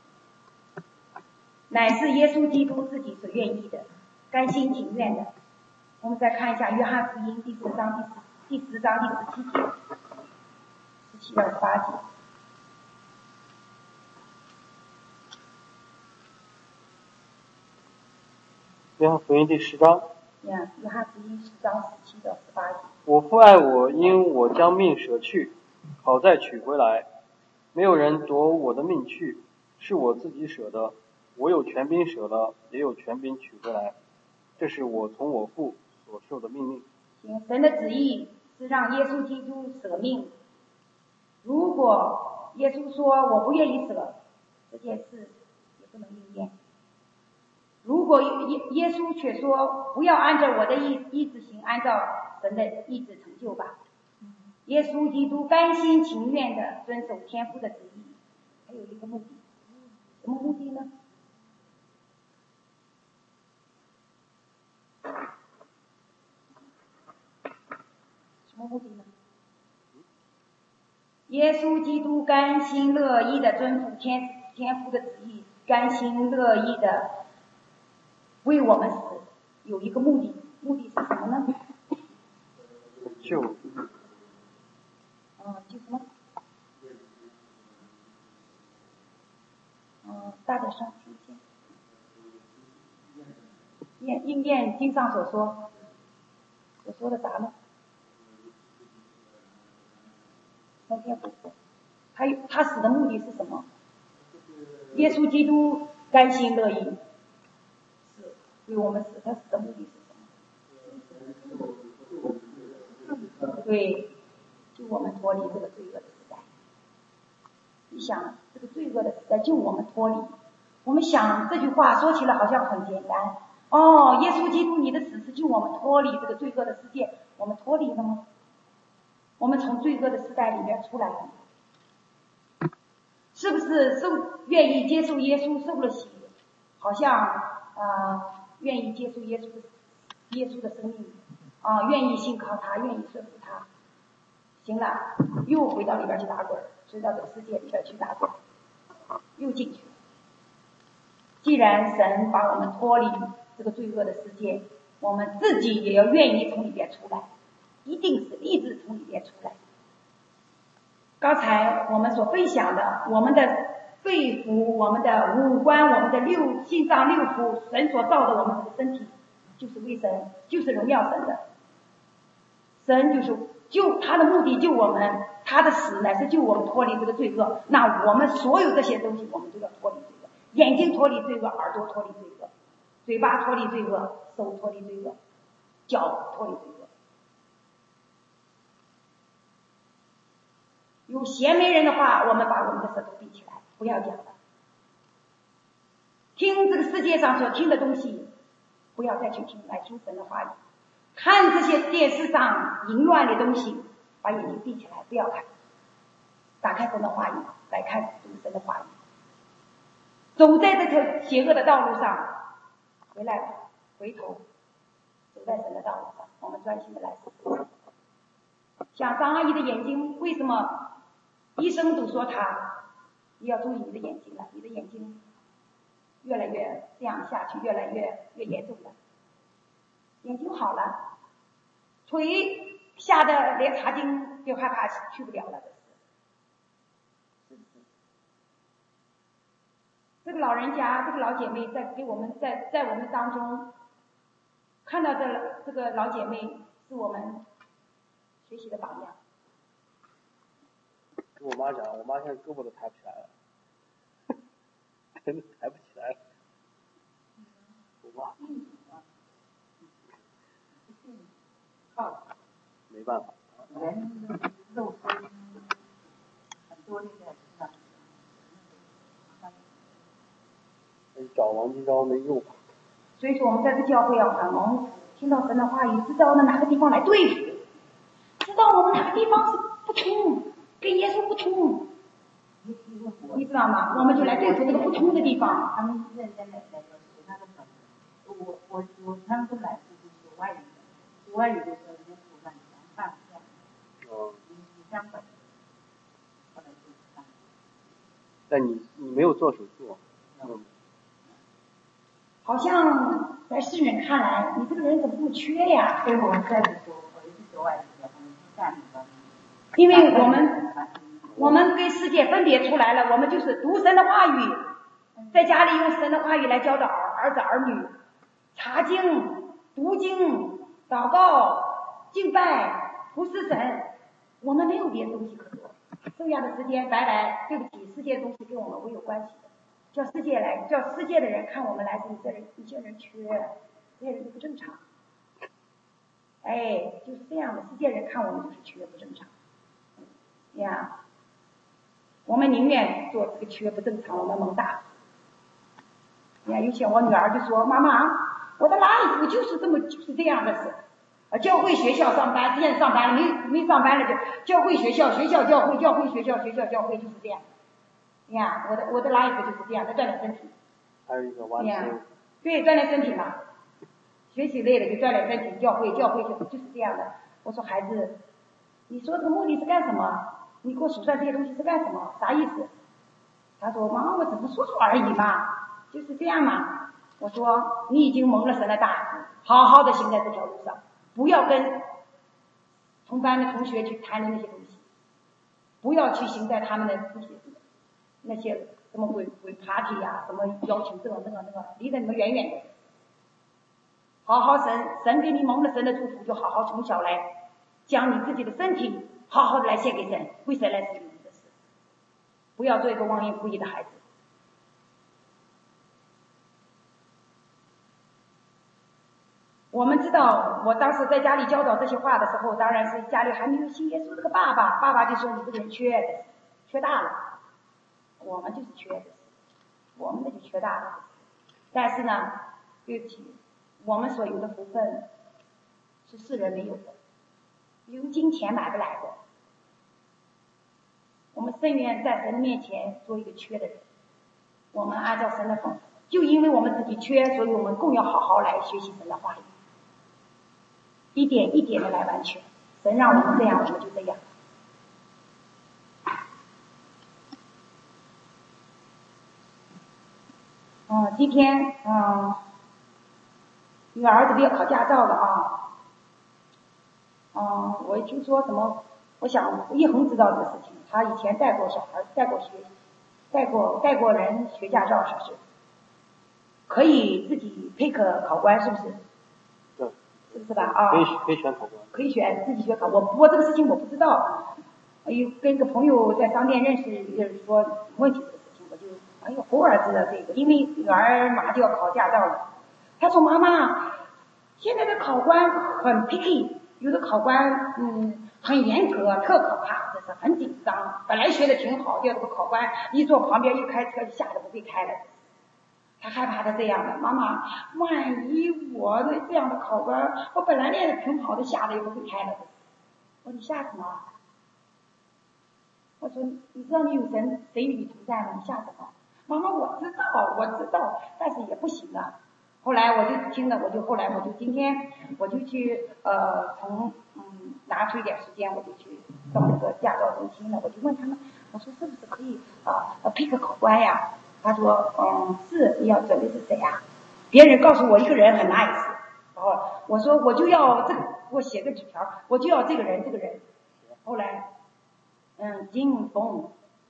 Speaker 1: 乃是耶稣基督自己所愿意的，甘心情愿的。我们再看一下约翰福音第十章第十第十章第十七节，十七到十八节。
Speaker 5: 约翰福音第十章。
Speaker 1: 呀，约翰福音十章十七到十八节。
Speaker 5: 我父爱我，因我将命舍去，好再取回来。没有人夺我的命去，是我自己舍的。我有权柄舍了，也有权柄取回来。这是我从我父所受的命令。
Speaker 1: 行，神的旨意是让耶稣基督舍命。如果耶稣说我不愿意舍，这件事也不能应验。如果耶耶稣却说不要按照我的意意志行，按照神的意志成就吧。耶稣基督甘心情愿地遵守天父的旨意，还有一个目的，什么目的呢？什么目的呢？耶稣基督甘心乐意地遵守天天父的旨意，甘心乐意地为我们死有一个目的，目的是什么呢？
Speaker 5: 救。
Speaker 1: 嗯，救什么？嗯，大点声，听不见。念应验经上所说，所说的啥呢？三天复活。他他死的目的是什么？耶稣基督甘心乐意死，为我们死，他死的目的是什么？对，救我们脱离这个罪恶的时代。你想，这个罪恶的时代救我们脱离，我们想这句话说起来好像很简单。哦，耶稣基督，你的死是救我们脱离这个罪恶的世界，我们脱离了吗？我们从罪恶的时代里面出来了吗？是不是受愿意接受耶稣受了洗，好像呃愿意接受耶稣的耶稣的生命啊、呃，愿意信靠他，愿意顺服他，行了，又回到里边去打滚，回到这个世界里边去打滚，又进去了。既然神把我们脱离这个罪恶的世界，我们自己也要愿意从里边出来，一定是立志从里边出来。刚才我们所分享的，我们的肺腑、我们的五官、我们的六心脏六腑，神所造的我们这个身体，就是为神，就是荣耀神的。神就是救他的目的救我们，他的死乃是救我们脱离这个罪恶。那我们所有这些东西，我们都要脱离罪恶。眼睛脱离罪恶，耳朵脱离罪恶，嘴巴脱离罪恶，手脱离罪恶，脚脱离罪恶。有贤媒人的话，我们把我们的舌头闭起来，不要讲了。听这个世界上所听的东西，不要再去听，来听神的话语。看这些电视上淫乱的东西，把眼睛闭起来，不要看。打开神的话语，来看神的话语。走在这条邪恶的道路上，回来吧，回头，走在神的道路上，我们专心的来服。像张阿姨的眼睛，为什么医生都说她你要注意你的眼睛了，你的眼睛越来越这样下去，越来越越严重了。眼睛好了，腿吓得连茶经就害怕去不了了。是不是？这个老人家，这个老姐妹在给我们在在我们当中看到这这个老姐妹是我们学习的榜样。
Speaker 5: 跟我妈讲，我妈现在胳膊都抬不起来了，真的抬不起来了。我妈。没办法。
Speaker 4: 人肉身很多那个什么，
Speaker 5: 找王金钊没用。
Speaker 1: 所以说我们在这教会要很蒙福，听到神的话语，知道呢哪个地方来对付，知道我们哪个地方是不通，跟耶稣不通，你知道吗？我们就来对付这个不通的地方。
Speaker 4: 他们认真来来说是那个本，我我我他们都来自于学外语的，学外语的时候人家主管讲半这样，
Speaker 5: 哦。
Speaker 4: 你你这样本，后来就这
Speaker 5: 但你你没有做手术。嗯。
Speaker 1: 好像在世人看来，你这个人怎么这么缺呀？
Speaker 4: 所以我们在说，我一直学外语的，他们干什么？
Speaker 1: 因为我们我们跟世界分别出来了，我们就是读神的话语，在家里用神的话语来教导儿子儿女，查经、读经、祷告、敬拜、服侍神，我们没有别的东西可做，剩下的时间白白，对不起，世界的东西跟我们没有关系的。叫世界来，叫世界的人看我们来说，你这人，你这人缺，这些人就不正常。哎，就是这样的，世界人看我们就是缺，不正常。呀，我们宁愿做这个缺不正常，我们蒙大。呀，有些我女儿就说：“妈妈，我的 life 就是这么就是这样的事。啊，教会学校上班，现在上班了，没没上班了就教会学校，学校教会，教会学校，学校教会，就是这样。你看，我的我的 life 就是这样，在锻炼身体。
Speaker 5: 还有一个完成。
Speaker 1: 对，锻炼身体嘛。学习累了就锻炼身体，教会教会就就是这样的。我说孩子，你说这个目的是干什么？你给我数算这些东西是干什么？啥意思？他说妈，我只是说说而已嘛，就是这样嘛。 我说你已经蒙了神的大福，好好的行在这条路上，不要跟同班的同学去谈论那些东西，不要去行在他们的那些那些什么鬼鬼 party 呀、啊，什么邀请这个那个那个，离得你们远远的。好好神神给你蒙了神的祝福，就好好从小来将你自己的身体好好的来献给神，为神来使用你的事，不要做一个忘恩负义的孩子。我们知道，我当时在家里教导这些话的时候，当然是家里还没有信耶稣这个爸爸，爸爸就说你这个人缺的，缺大了。我们就是缺的，我们那就缺大了。但是呢，对不起，我们所有的福分是世人没有的，用金钱买不来的。我们深愿在神面前做一个缺的人，我们按照神的方式，就因为我们自己缺，所以我们更要好好来学习神的话语。一点一点的来完全，神让我们这样，我们就这样。嗯，今天嗯，女儿这边考驾照了啊。嗯，我一听说什么，我想一恒知道这个事情，他以前带过小孩，带过学，带过带过人学驾照，是不是？可以自己配个考官，是不是？
Speaker 5: 对。
Speaker 1: 是吧？啊，
Speaker 5: 可以可以选考官，
Speaker 1: 可以选自己选考。我不过这个事情我不知道，有跟一个朋友在商店认识，就是说问起这个事情，我就哎呦忽而知道这个，因为女儿马上就要考驾照了。她说妈妈，现在的考官很 picky， 有的考官嗯很严格，特可怕，这是很紧张。本来学的挺好，要这个考官一坐旁边一开车就吓得不会开了。他害怕他这样的，妈妈，万一我那这样的考官，我本来练的挺好的，吓得也不会开了。我说你吓什么？我说你知道你有神神与你同在吗？你吓什么？妈妈我知道我知道，但是也不行啊。后来我就听了，我就后来我就今天我就去呃从嗯拿出一点时间，我就去到那个驾照中心了，我就问他们，我说是不是可以啊呃配个考官呀？他说嗯是，你要准备是谁呀？别人告诉我一个人很 nice， 然后我说我就要这个，给我写个纸条，我就要这个人这个人。后来嗯金峰。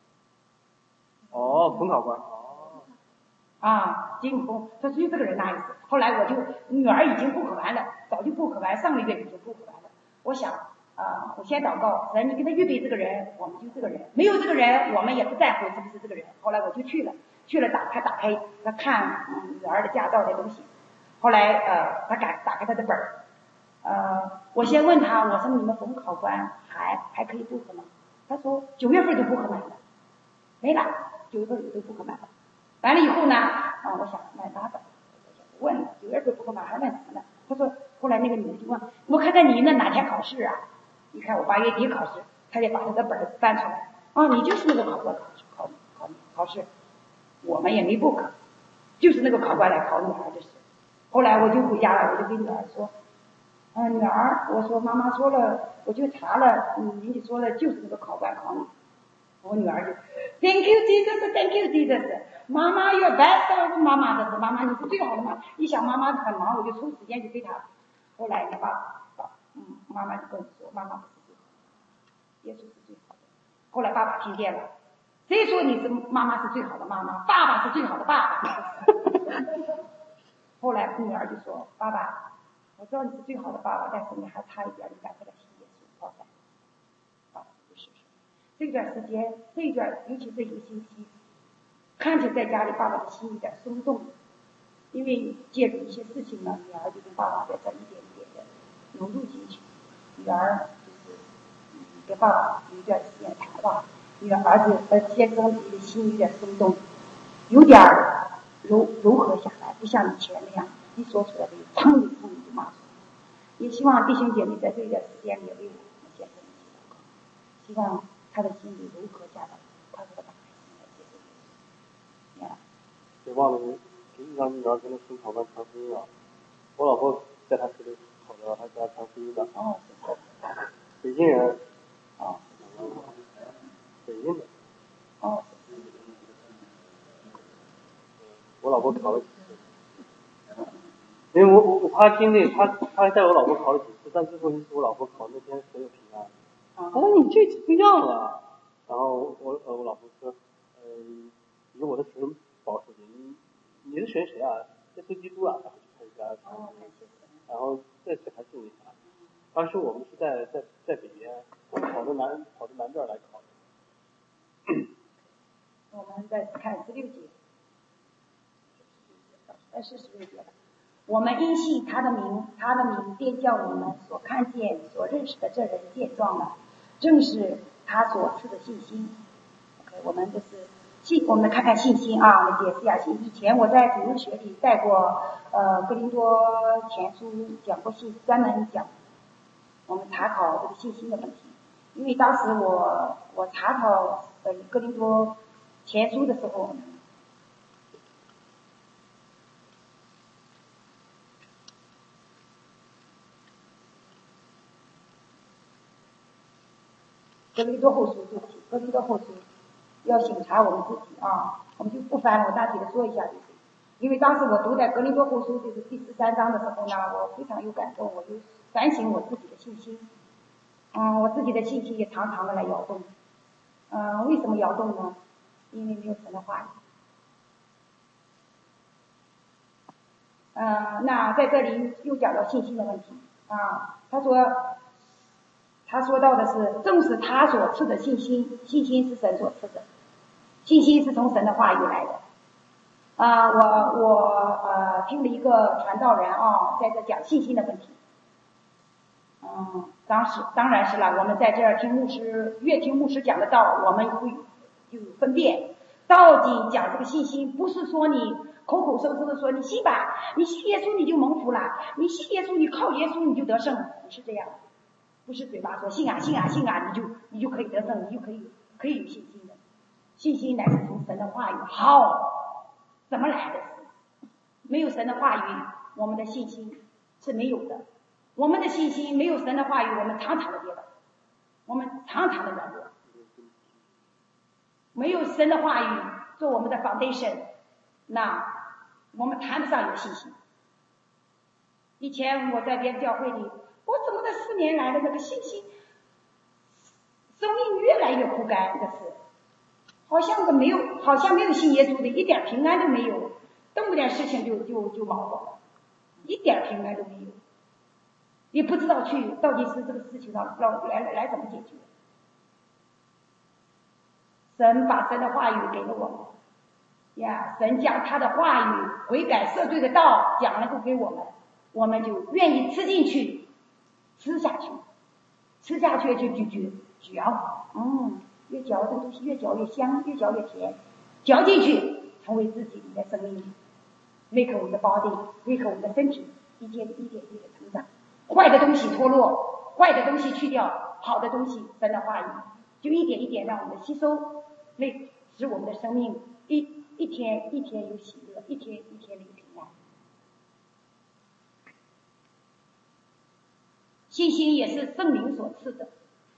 Speaker 5: 哦，冯考官。哦。
Speaker 1: 啊，金峰，他只有这个人 nice。后来我就女儿已经不可完了，早就不可完，上个月已经不可完了。我想啊，我先祷告，神你给他预备这个人，我们就这个人，没有这个人我们也不在乎是不是这个人。后来我就去了。去了打开打开他看嗯女儿的驾照的东西，后来呃他敢打开他的本儿，呃我先问他，我说你们冯考官还还可以不可吗？他说九月份就不可满了，没了，九月份就不可满了。完了以后呢，啊我想那拉倒，问了九月份不可满还问什么呢？他说后来那个女的就问我看看你那哪天考试啊？你看我八月底考试，他就把他的本儿翻出来，啊你就是那个考官考试考考考试。我们也没 book， 就是那个考官来考女儿的事。后来我就回家了，我就跟女儿说，嗯、呃，女儿，我说妈妈说了，我就查了，嗯，人家说了就是那个考官考你。我女儿就 ，Thank you Jesus，Thank you Jesus， 妈妈 you're best， 妈妈的是妈妈你是最好的妈。一想妈妈很忙，我就抽时间去给她。后来你爸爸，嗯，妈妈就跟我说，妈妈不是最好的，耶稣是最好的。后来爸爸听见了。谁说你是妈妈是最好的妈妈？爸爸是最好的爸爸。后来女儿就说：“爸爸，我知道你是最好的爸爸，但是你还差一点，你赶快来信耶稣。”好的，啊，不是不是，这段时间，这段尤其这一个星期，看着在家里爸爸的心有点松动，因为借助一些事情呢，女儿就跟爸爸在这一点一点的融入进去。女儿就是嗯跟爸爸有一段时间谈话。女儿子呃先生的心有点松动，有点柔柔和下来，不像以前那样一说出来的有砰一砰就骂出来。也希望弟兄姐妹在这一段时间里为我们先生一起祷告，希望他的心里柔和下来，他和他打开心来接受耶稣。
Speaker 5: 别忘了让女儿跟那孙考官传福音啊！我老婆在他这里考的，还给他传福音的。
Speaker 1: 哦，是
Speaker 5: 北京人。
Speaker 1: 哦。
Speaker 5: 北京的。
Speaker 1: 哦。
Speaker 5: 我老婆考了几次？
Speaker 2: 因为我我我怕经历，他他带我老婆考了几次，但最后一次我老婆考那天所有平安。他说你这次不一样啊，然后我呃我老婆说，呃，以我的神保守你，你是选谁啊？耶稣基督啊，然后就开始跟他讲，然后这次还是你啊。当时我们是在在在北边，我跑到南跑到南边来考的。
Speaker 1: 我们再看十六节，呃是十六节了。我们因信他的名，他的名便叫我们所看见、所认识的这人见状了，正是他所赐的信心。OK， 我们就是信，我们看看信心啊，我们解释一下信。以前我在主日学里带过呃哥林多前书讲过信，专门讲我们查考这个信心的问题。因为当时我我查考呃哥林多前书的时候，哥林多后书对不起，哥林多后书要审查我们自己啊，我们就不翻了，我大体的说一下就是。因为当时我读在哥林多后书就是第十三章的时候呢，我非常有感动，我就反省我自己的信心。嗯，我自己的信心也常常的来摇动。嗯，为什么摇动呢？因为没有神的话语。嗯，那在这里又讲到信心的问题啊。他说，他说到的是，正是他所赐的信心，信心是神所赐的，信心是从神的话语来的。啊，我我呃听了一个传道人啊，在这讲信心的问题。嗯，当时当然是了，我们在这儿听牧师，越听牧师讲的道，我们会有分辨，到底讲这个信心，不是说你口口声声的说你信吧，你信耶稣你就蒙福了，你信耶稣你靠耶稣你就得胜，不是这样，不是嘴巴说信啊信啊信啊，你就你就可以得胜，你就可以可以有信心的，信心乃是从神的话语，好，怎么来的？没有神的话语，我们的信心是没有的。我们的信心没有神的话语，我们常常的跌倒，我们常常的软弱。没有神的话语做我们的 foundation， 那我们谈不上有信心。以前我在别的教会里，我怎么这四年来的那个信心，生命越来越枯干，这是好像个没有，好像没有信耶稣的，一点平安都没有，动不点事情就就就毛躁了，一点平安都没有。也不知道去到底是这个事情上要来来怎么解决。神把神的话语给了我们，呀，神将他的话语悔改赦罪的道讲了给我们，我们就愿意吃进去，吃下去，吃下去就咀嚼嚼，嗯，越嚼这个东西越嚼越香，越嚼越甜，嚼进去成为自己的生命力，胃口我们的 body， 胃口我们的身体，一点一点一点成长。坏的东西脱落，坏的东西去掉，好的东西神的话语就一点一点让我们吸收，那使我们的生命一一天一天有喜乐，一天一天的有平安。信心也是圣灵所赐的，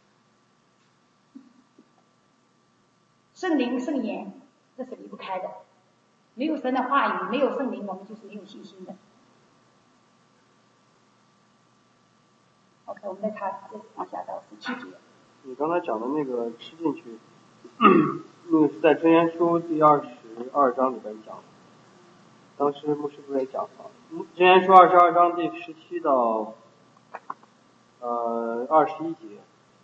Speaker 1: 圣灵圣言这是离不开的，没有神的话语，没有圣灵，我们就是没有信心的。OK， 我们再看，再往下到十七节。
Speaker 5: 你刚才讲的那个吃进去，那个是在箴言书第二十二章里边讲的。当时牧师不是也讲了，箴言书二十二章第十七到呃二十一节，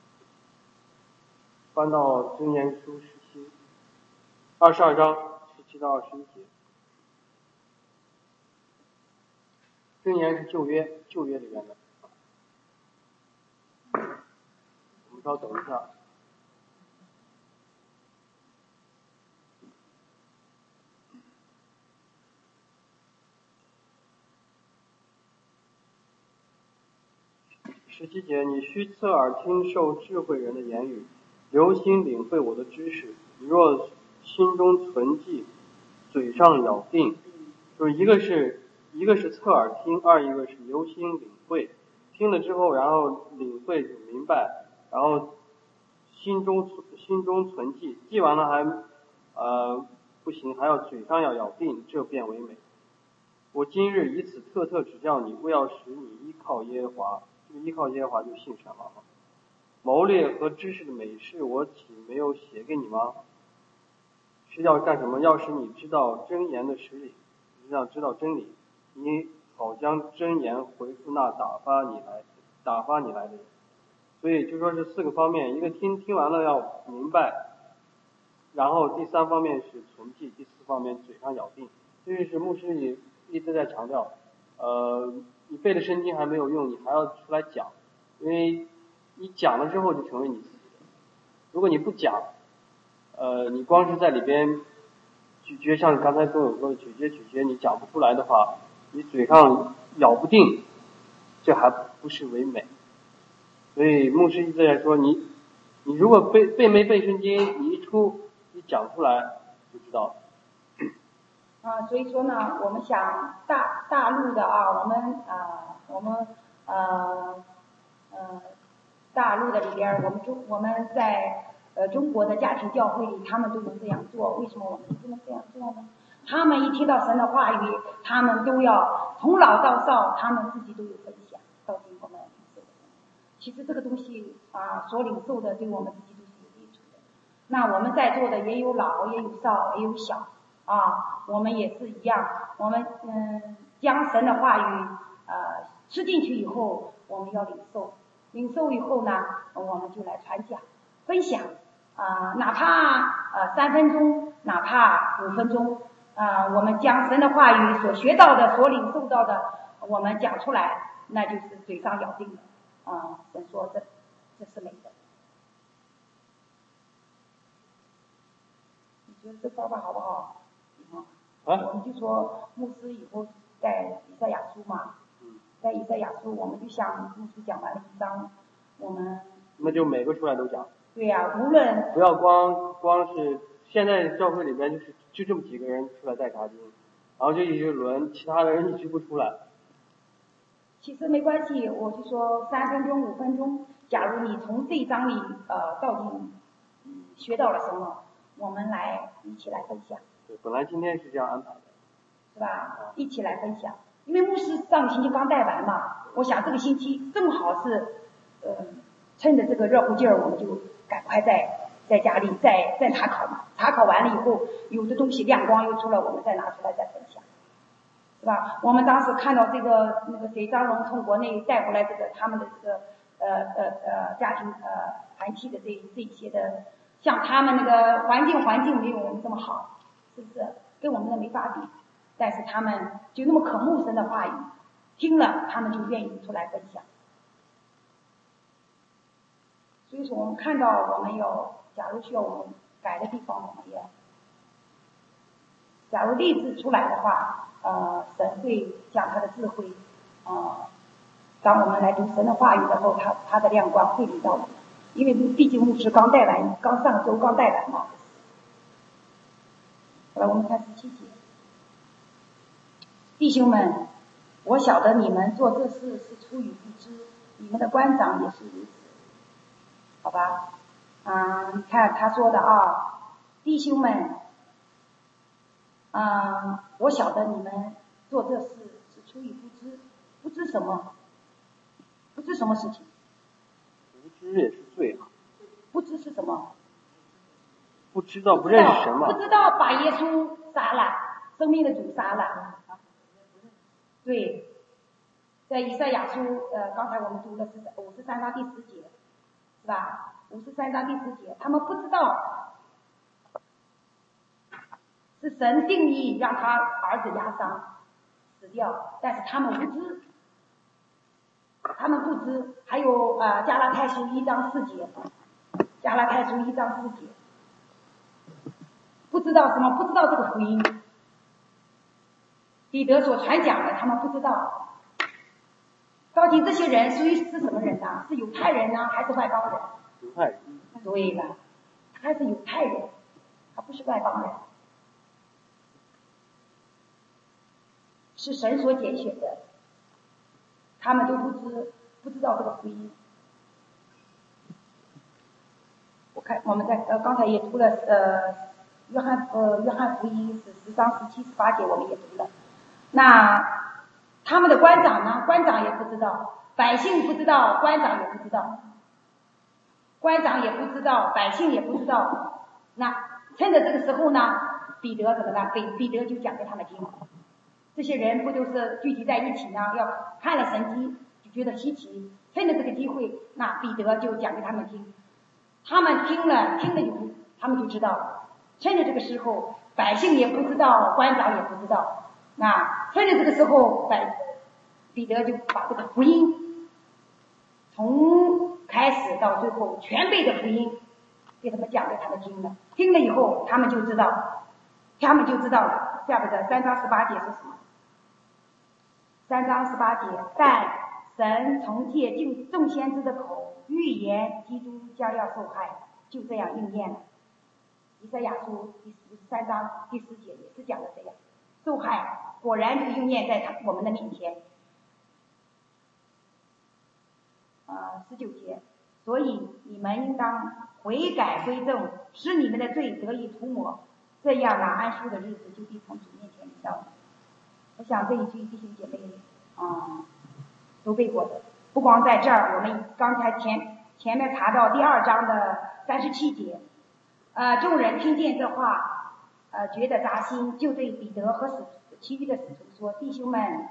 Speaker 5: 翻到箴言书十七，二十二章十七到二十一节。箴言是旧约，旧约里面的。我们稍等一下。十七节，你须侧耳听受智慧人的言语，留心领会我的知识。你若心中存记，嘴上咬定，就是一个是一个是侧耳听，二一个是留心领会。听了之后，然后领会明白，然后心中心中存记，记完了还呃不行，还要嘴上要咬定，这便为美。 我今日以此特特指教你，为要使你依靠耶和华。这个依靠耶和华就信神了。谋略和知识的美事，我岂没有写给你吗？是要干什么？要使你知道真言的实理，要知道真理，你好将真言回复那打发你来打发你来的人。所以就说是四个方面，一个听听完了要明白，然后第三方面是存记，第四方面嘴上咬定。这就是牧师也一直在强调，呃，你背的圣经还没有用，你还要出来讲，因为你讲了之后就成为你自己的。如果你不讲，呃，你光是在里边咀嚼，像刚才跟我说的咀嚼咀嚼，你讲不出来的话，你嘴上咬不定，这还不是为美。所以牧师一直在说，你你如果背背没背圣经，你一出你讲出来就知道了。
Speaker 1: 啊，所以说呢，我们想大大陆的啊，我们啊，我们呃呃大陆的里边，我们中我们在呃中国的家庭教会里，他们都能这样做，为什么我们不能这样做呢？他们一听到神的话语，他们都要从老到少，他们自己都有分享，到底我们领受的。其实这个东西啊，所领受的对我们自己都是有益处的。那我们在座的也有老，也有少，也有小。啊，我们也是一样，我们嗯将神的话语呃吃进去以后，我们要领受，领受以后呢，我们就来传讲、分享啊、呃，哪怕呃三分钟，哪怕五分钟啊、呃，我们将神的话语所学到的、所领受到的，我们讲出来，那就是嘴上咬定的啊、呃。神说这这是美的，你觉得这方法好不好？
Speaker 5: 啊，
Speaker 1: 我们就说牧师以后在以赛亚书嘛，在以赛亚书，我们就像牧师讲完了一章，我们
Speaker 5: 那就每个出来都讲。
Speaker 1: 对呀、啊，无论
Speaker 5: 不要光光是现在教会里边就是就这么几个人出来带查经，然后就一直轮，其他的人一直不出来。
Speaker 1: 其实没关系，我就说三分钟、五分钟，假如你从这一章里呃到底嗯学到了什么，我们来一起来分享。
Speaker 5: 对，本来今天是这样安排的，
Speaker 1: 是吧？一起来分享，因为牧师上个星期刚带完嘛，我想这个星期正好是，呃，趁着这个热乎劲儿，我们就赶快在在家里再再查考嘛，查考完了以后，有的东西亮光又出来，我们再拿出来再分享，是吧？我们当时看到这个那个谁张荣从国内带回来这个他们的这个呃呃呃家庭呃团契的这这些的，像他们那个环境环境没有我们这么好。是不是跟我们的没法比？但是他们就那么渴慕神的话语，听了他们就愿意出来分享。所以说我们看到我们有，假如需要我们改的地方，我们也，假如立志出来的话，呃，神会将他的智慧，呃，当我们来读神的话语的时候，他他的亮光会临到我们，因为毕竟牧师刚带完，刚上周刚带完嘛。好了，我们看十七节。弟兄们，我晓得你们做这事是出于不知，你们的官长也是如此，好吧？啊，你看他说的啊，弟兄们，啊，我晓得你们做这事是出于不知，不知什么？不知什么事情？
Speaker 5: 无知也是罪啊。
Speaker 1: 不知是什么？
Speaker 5: 不知道，不认识神嘛？
Speaker 1: 不知道把耶稣杀了，生命的主杀了。对，在以赛亚书，呃，刚才我们读的是五十三章第十节，是吧？五十三章第十节，他们不知道是神定义让他儿子压伤死掉，但是他们不知，他们不知。还有呃，加拉太书一章四节，加拉太书一章四节。不知道什么？不知道这个福音，彼得所传讲的，他们不知道。到底这些人属于是什么人呢？是犹太人呢，还是外邦人？
Speaker 5: 犹太人。
Speaker 1: 对了，他还是犹太人，他不是外邦人，是神所拣选的。他们都不知不知道这个福音。我看我们在呃刚才也读了呃。约翰呃，约翰福音是十章十七十八节，我们也读了。 那他们的官长呢？官长也不知道，百姓不知道，官长也不知道，官长也不知道，百姓也不知道。那趁着这个时候呢，彼得怎么了？彼彼得就讲给他们听。这些人不都是聚集在一起呢？要看了神迹，就觉得稀奇。趁着这个机会，那彼得就讲给他们听。他们听了，听了就不，他们就知道了。趁着这个时候，百姓也不知道，官长也不知道。那趁着这个时候，百彼得就把这个福音从开始到最后全备的福音给他们讲给他们听了。听了以后，他们就知道，他们就知道了。下边的三章十八节是什么？三章十八节，但神从借尽众先知的口预言基督将要受害，就这样应验了。以赛亚书第十三章第十节也是讲的这样，受害果然就应验在他我们的面前。呃，十九节，所以你们应当悔改归正，使你们的罪得以涂抹，这样呢，安舒的日子就必从主面前临到。我想这一句弟兄姐妹啊、嗯、都背过的，不光在这儿，我们刚才前前面查到第二章的三十七节，呃，众人听见这话，呃，觉得扎心，就对彼得和使其余的使徒说：“弟兄们，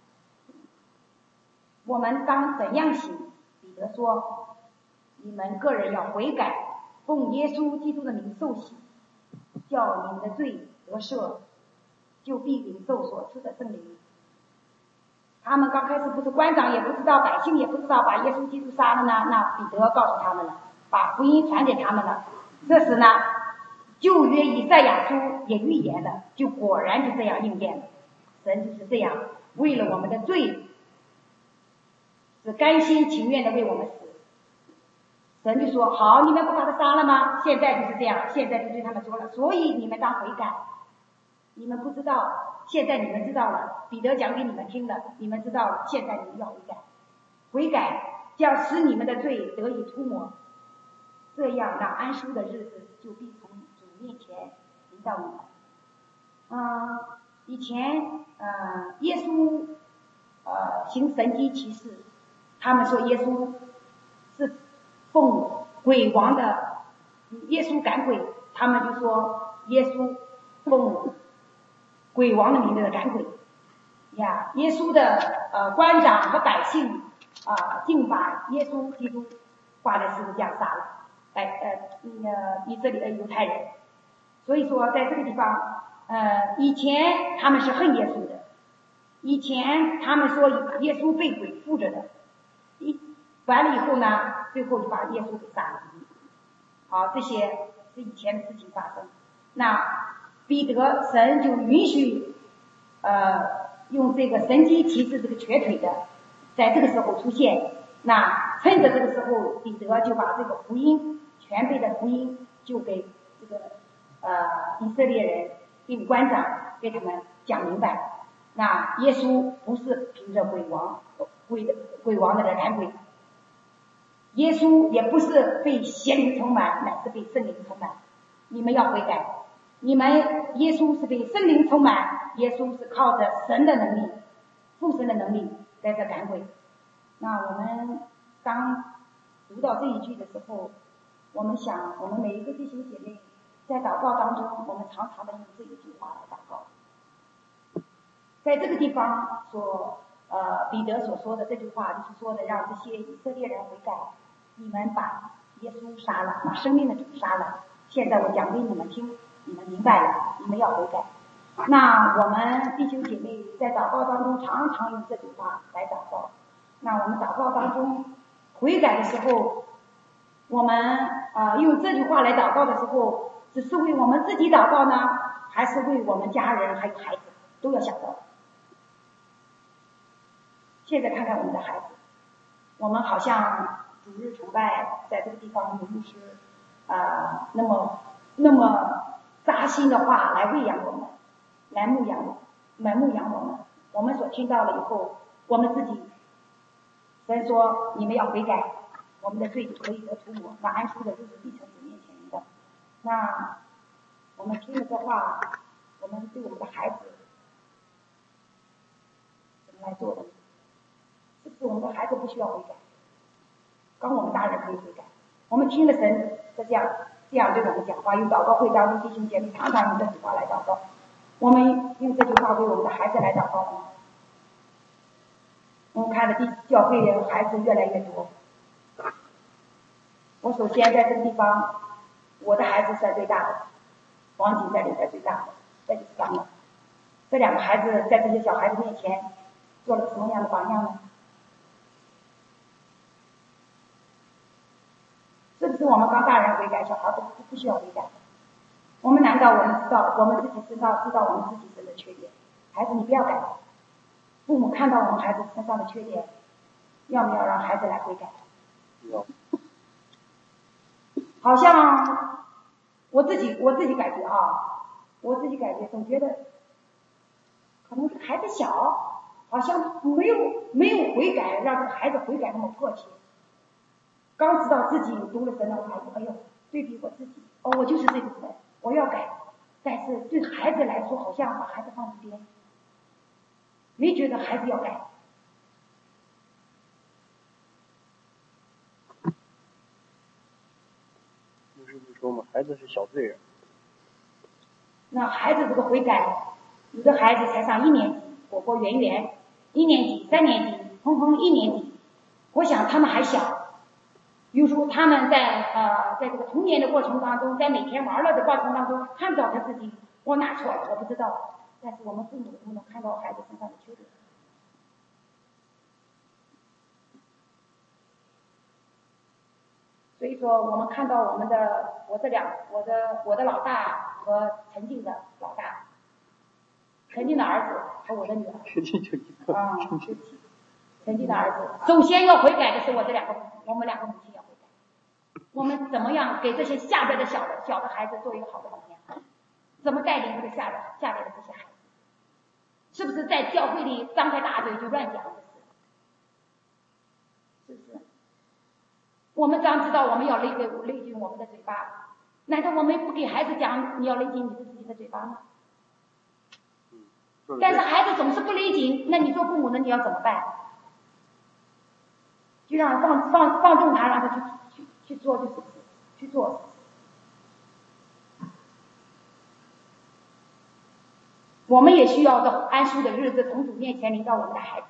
Speaker 1: 我们当怎样行？”彼得说：“你们个人要悔改，奉耶稣基督的名受洗，叫你们的罪得赦，就必领受所赐的圣灵。”他们刚开始不是官长也不知道，百姓也不知道，把耶稣基督杀了呢。那彼得告诉他们了，把福音传给他们了。这时呢，旧约以赛亚书也预言了，就果然就这样应验了。神就是这样，为了我们的罪，是甘心情愿的为我们死。神就说：“好，你们不把他杀了吗？现在就是这样，现在就对他们说了，所以你们当悔改。你们不知道，现在你们知道了。彼得讲给你们听了，你们知道了，现在你们要悔改。悔改将使你们的罪得以涂抹，这样那安舒的日子就必从主面前临到你们。”嗯，以前呃，耶稣呃行神迹奇事，他们说耶稣是奉鬼王的，耶稣赶鬼，他们就说耶稣奉鬼王的名字的赶鬼呀。耶稣的呃官长和百姓啊、呃，竟把耶稣基督挂在十字架杀了，哎呃呃以色列的犹太人。所以说在这个地方，呃以前他们是恨耶稣的，以前他们说耶稣被鬼附着的，一完了以后呢，最后就把耶稣给杀了。好，这些是以前的事情发生。那彼得神就允许呃用这个神机骑士这个瘸腿的在这个时候出现。那趁着这个时候，彼得就把这个福音全备的福音就给这个呃以色列人并官长给他们讲明白。那耶稣不是凭着鬼王鬼鬼王的赶鬼，耶稣也不是被邪灵充满，乃是被圣灵充满。你们要悔改，你们耶稣是被圣灵充满，耶稣是靠着神的能力，父神的能力在这赶鬼。那我们当读到这一句的时候，我们想，我们每一个弟兄姐妹在祷告当中，我们常常的用这一句话来祷告。在这个地方所呃彼得所说的这句话，就是说的让这些以色列人悔改，你们把耶稣杀了，把生命的主杀了。现在我讲给你们听，你们明白了，你们要悔改。那我们弟兄姐妹在祷告当中常常用这句话来祷告。那我们祷告当中悔改的时候，我们呃用这句话来祷告的时候，只是为我们自己祷告呢，还是为我们家人还有孩子都要想到。现在看看我们的孩子，我们好像主日崇拜在这个地方有牧师啊、呃，那么那么扎心的话来喂养我们，来牧养我们，来牧养我们。我们所听到了以后，我们自己神说你们要悔改，我们的罪可以得涂抹，那安舒的日子必从主面前临到。那我们听了这话，我们对我们的孩子来做的，是不是我们的孩子不需要悔改？刚我们大人可以悔改，我们听了神这样这样对我们讲话，用祷告会当中弟兄姐妹常常用这句话来祷告，我们用这句话对我们的孩子来祷告吗？我们看的地教会的孩子越来越多。我首先在这个地方，我的孩子是最大的，王景在里边最大的，在第三个。这两个孩子在这些小孩子面前做了什么样的榜样呢？是不是我们刚大人悔改，小孩不不需要悔改？我们难道我们知道我们自己知道知道我们自己身的缺点？孩子你不要改。父母看到我们孩子身上的缺点，要不要让孩子来悔改？
Speaker 5: 要。
Speaker 1: 好像我自己我自己感觉啊，我自己感觉总觉得，可能是孩子小，好像没有没有悔改，让这个孩子悔改那么迫切。刚知道自己读了神的话，哎呦，对比我自己，哦，我就是这个人，我要改。但是对孩子来说，好像把孩子放一边，没觉得孩子要改。
Speaker 5: 就是不说嘛，孩子是小罪人。
Speaker 1: 那孩子这个悔改，有的孩子才上一年级，活活圆圆，一年级、三年级，哼哼一年级，我想他们还小。比如说他们在呃在这个童年的过程当中，在每天玩乐的过程当中，看不到他自己我哪错了，我不知道。但是我们父母不能看到孩子身上的缺点。所以说，我们看到我们的我这两我的我的老大和陈静的老大，陈静的儿子和我的女儿，
Speaker 5: 陈静就一个。
Speaker 1: 啊，陈静，陈静的儿子，首先要悔改的是我这两个，我们两个母亲要悔改。我们怎么样给这些下边的小的小的孩子做一个好的榜样？怎么带领这个下边下边的这些孩子？是不是在教会里张开大嘴就乱讲的事？是不是？我们当知道我们要勒紧勒紧我们的嘴巴，难道我们不给孩子讲你要勒紧你自己的嘴巴吗？
Speaker 5: 嗯、
Speaker 1: 但是孩子总是不勒紧，那你做父母的你要怎么办？就让放放放纵他，让他去去去做就是去做。我们也需要在安舒的日子从主面前领导我们的孩子。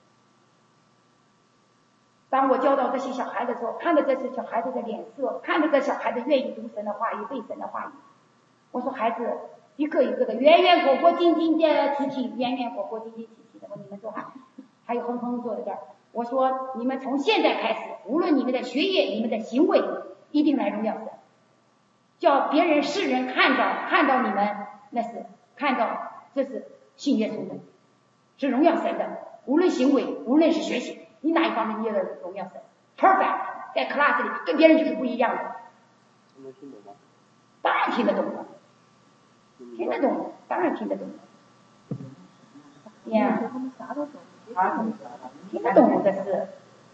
Speaker 1: 当我教导这些小孩的时候，看着这些小孩子的脸色，看着这小孩子愿意读神的话语，背神的话语，我说孩子一个一个的圆圆果果晶晶的提起，圆圆果果晶晶提起的，我说你们坐下，还有哼哼坐在这儿。我说你们从现在开始，无论你们的学业、你们的行为，一定来荣耀神，叫别人世人看到看到你们，那是看到这是信耶稣的，是荣耀神的。无论行为，无论是学习，你哪一方面你也要荣耀神 ，perfect， 在 class 里跟别人就是不一样的。
Speaker 5: 能听懂吗？
Speaker 1: 当然听得懂了，听得懂，当然听得懂了。呀、yeah. 听得懂的是。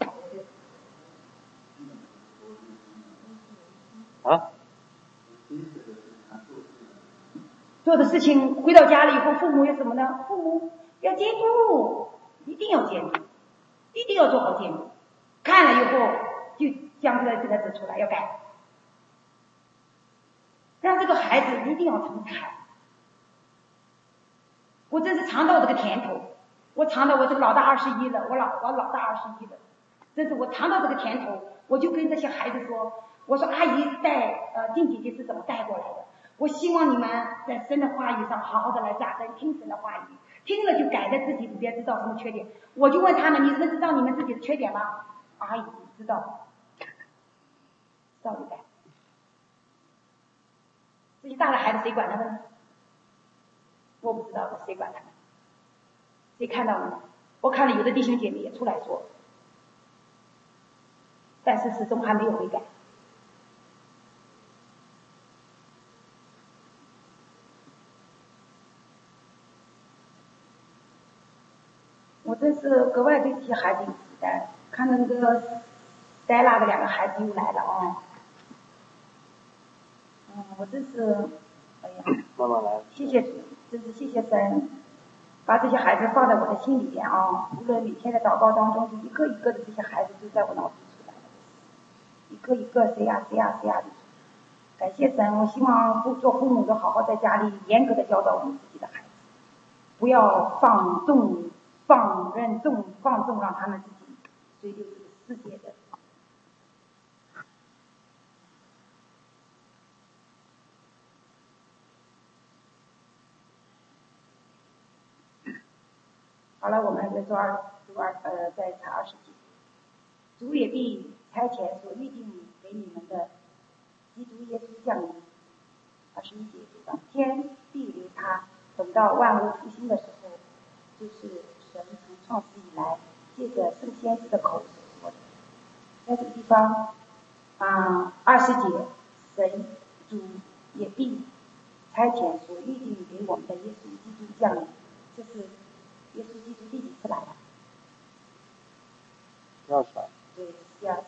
Speaker 5: 啊？
Speaker 1: 做的事情回到家了以后，父母有什么呢？父母要监督，一定要监督，一定要做好监督。看了以后就将这个这个指出来，要改，让这个孩子一定要成才。我真是尝到这个甜头，我尝到我这个老大二十一了，我老我老大二十一了，真是我尝到这个甜头，我就跟这些孩子说，我说阿姨带呃静姐姐是怎么带过来的？我希望你们在神的话语上好好的来扎根，听神的话语，听了就改在自己里边，知道什么缺点。我就问他们，你们知道你们自己的缺点吗？阿姨知道，知道就改。这些大的孩子谁管他们呢？我不知道的，谁管他们？谁看到了呢？我看了有的弟兄姐妹也出来说，但是始终还没有悔改。我真是格外对这些孩子有负担。看到那个戴拉的两个孩子又来了啊！嗯，我真是，哎呀，
Speaker 5: 慢慢来。
Speaker 1: 谢谢主，真是谢谢神，把把这些孩子放在我的心里边啊，无论每天的祷告当中，就一个一个的这些孩子就在我脑子里出来了，一个一个谁呀谁呀谁呀的。感谢神，我希望父做父母的好好在家里严格的教导我们自己的孩子，不要放纵、放任纵、放纵，让他们自己追求这个世界的。好了，我们再做二读二呃再查二十节。主也必差遣所预定给你们的基督耶稣降临。二十一节读到天必留他，等到万物复兴的时候，就是神从创世以来借着圣先知的口所说的。在这个地方啊，二十节神主也必差遣所预定给我们的耶稣基督降临。这是耶稣基督第几次来了？
Speaker 5: 第二次来。
Speaker 1: 对，第二次。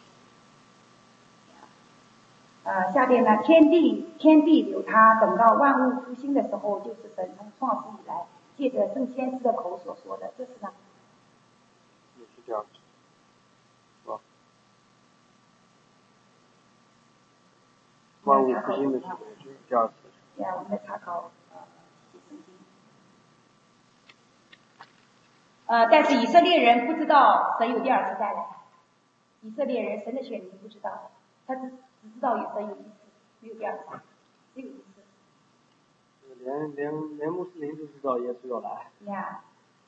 Speaker 1: 呃，下边呢，天地天地留他，等到万物复兴的时候，就是神从创世以来借着圣先知的口所说的。这是呢？
Speaker 5: 也是这样子，是吧？万物复兴的时候就是第二次。
Speaker 1: 对啊，我们在查考呃圣经。呃，但是以色列人不知道神有第二次再来。以色列人，神的选民不知道，他只只知道有神有一次，没有第二次，只有一次。
Speaker 5: 连连连穆斯林都知道耶稣要来。
Speaker 1: 呀。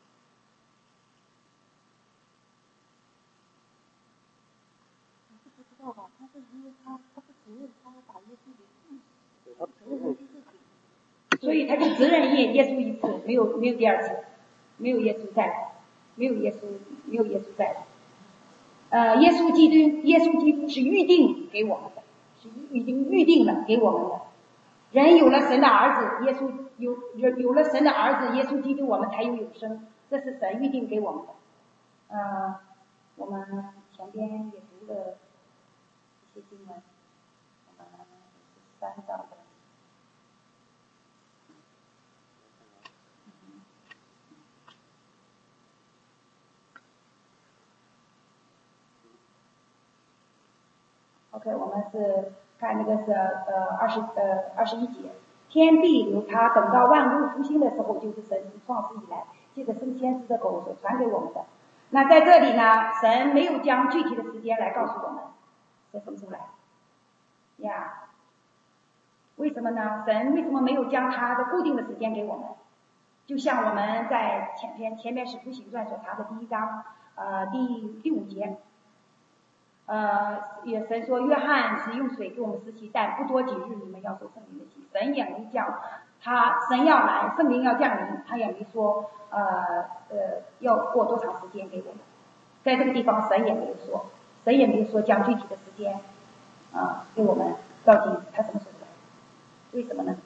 Speaker 3: 我是不知道吧？他是因为他他不承认他把耶稣给钉死，
Speaker 5: 对，他不承认。
Speaker 1: 所以他就只认耶耶稣一次，没有没有第二次，没有耶稣再来，没有耶稣没有耶稣再来。呃，耶稣基督，耶稣基督是预定给我们的，是已经预定了给我们的。人有了神的儿子，耶稣有有有了神的儿子，耶稣基督，我们才有永生，这是神预定给我们的。呃，我们前边也读了一些经文，我们三章的。OK， 我们是看那个是呃二十呃二十一节，天必留他，等到万物复兴的时候，就是神从创世以来借着圣先知的口所传给我们的。那在这里呢，神没有将具体的时间来告诉我们是什么时候来呀？为什么呢？神为什么没有将他的固定的时间给我们？就像我们在前篇前面使徒行传所查的第一章呃第第五节。呃，也神说约翰是用水给我们施洗，但不多几日你们要受圣灵的洗。神也没讲，他神要来，圣灵要降临，他也没说呃呃要过多长时间给我们。在这个地方神也没有说，神也没有说讲具体的时间啊、呃、给我们到底他什么时候来？为什么呢？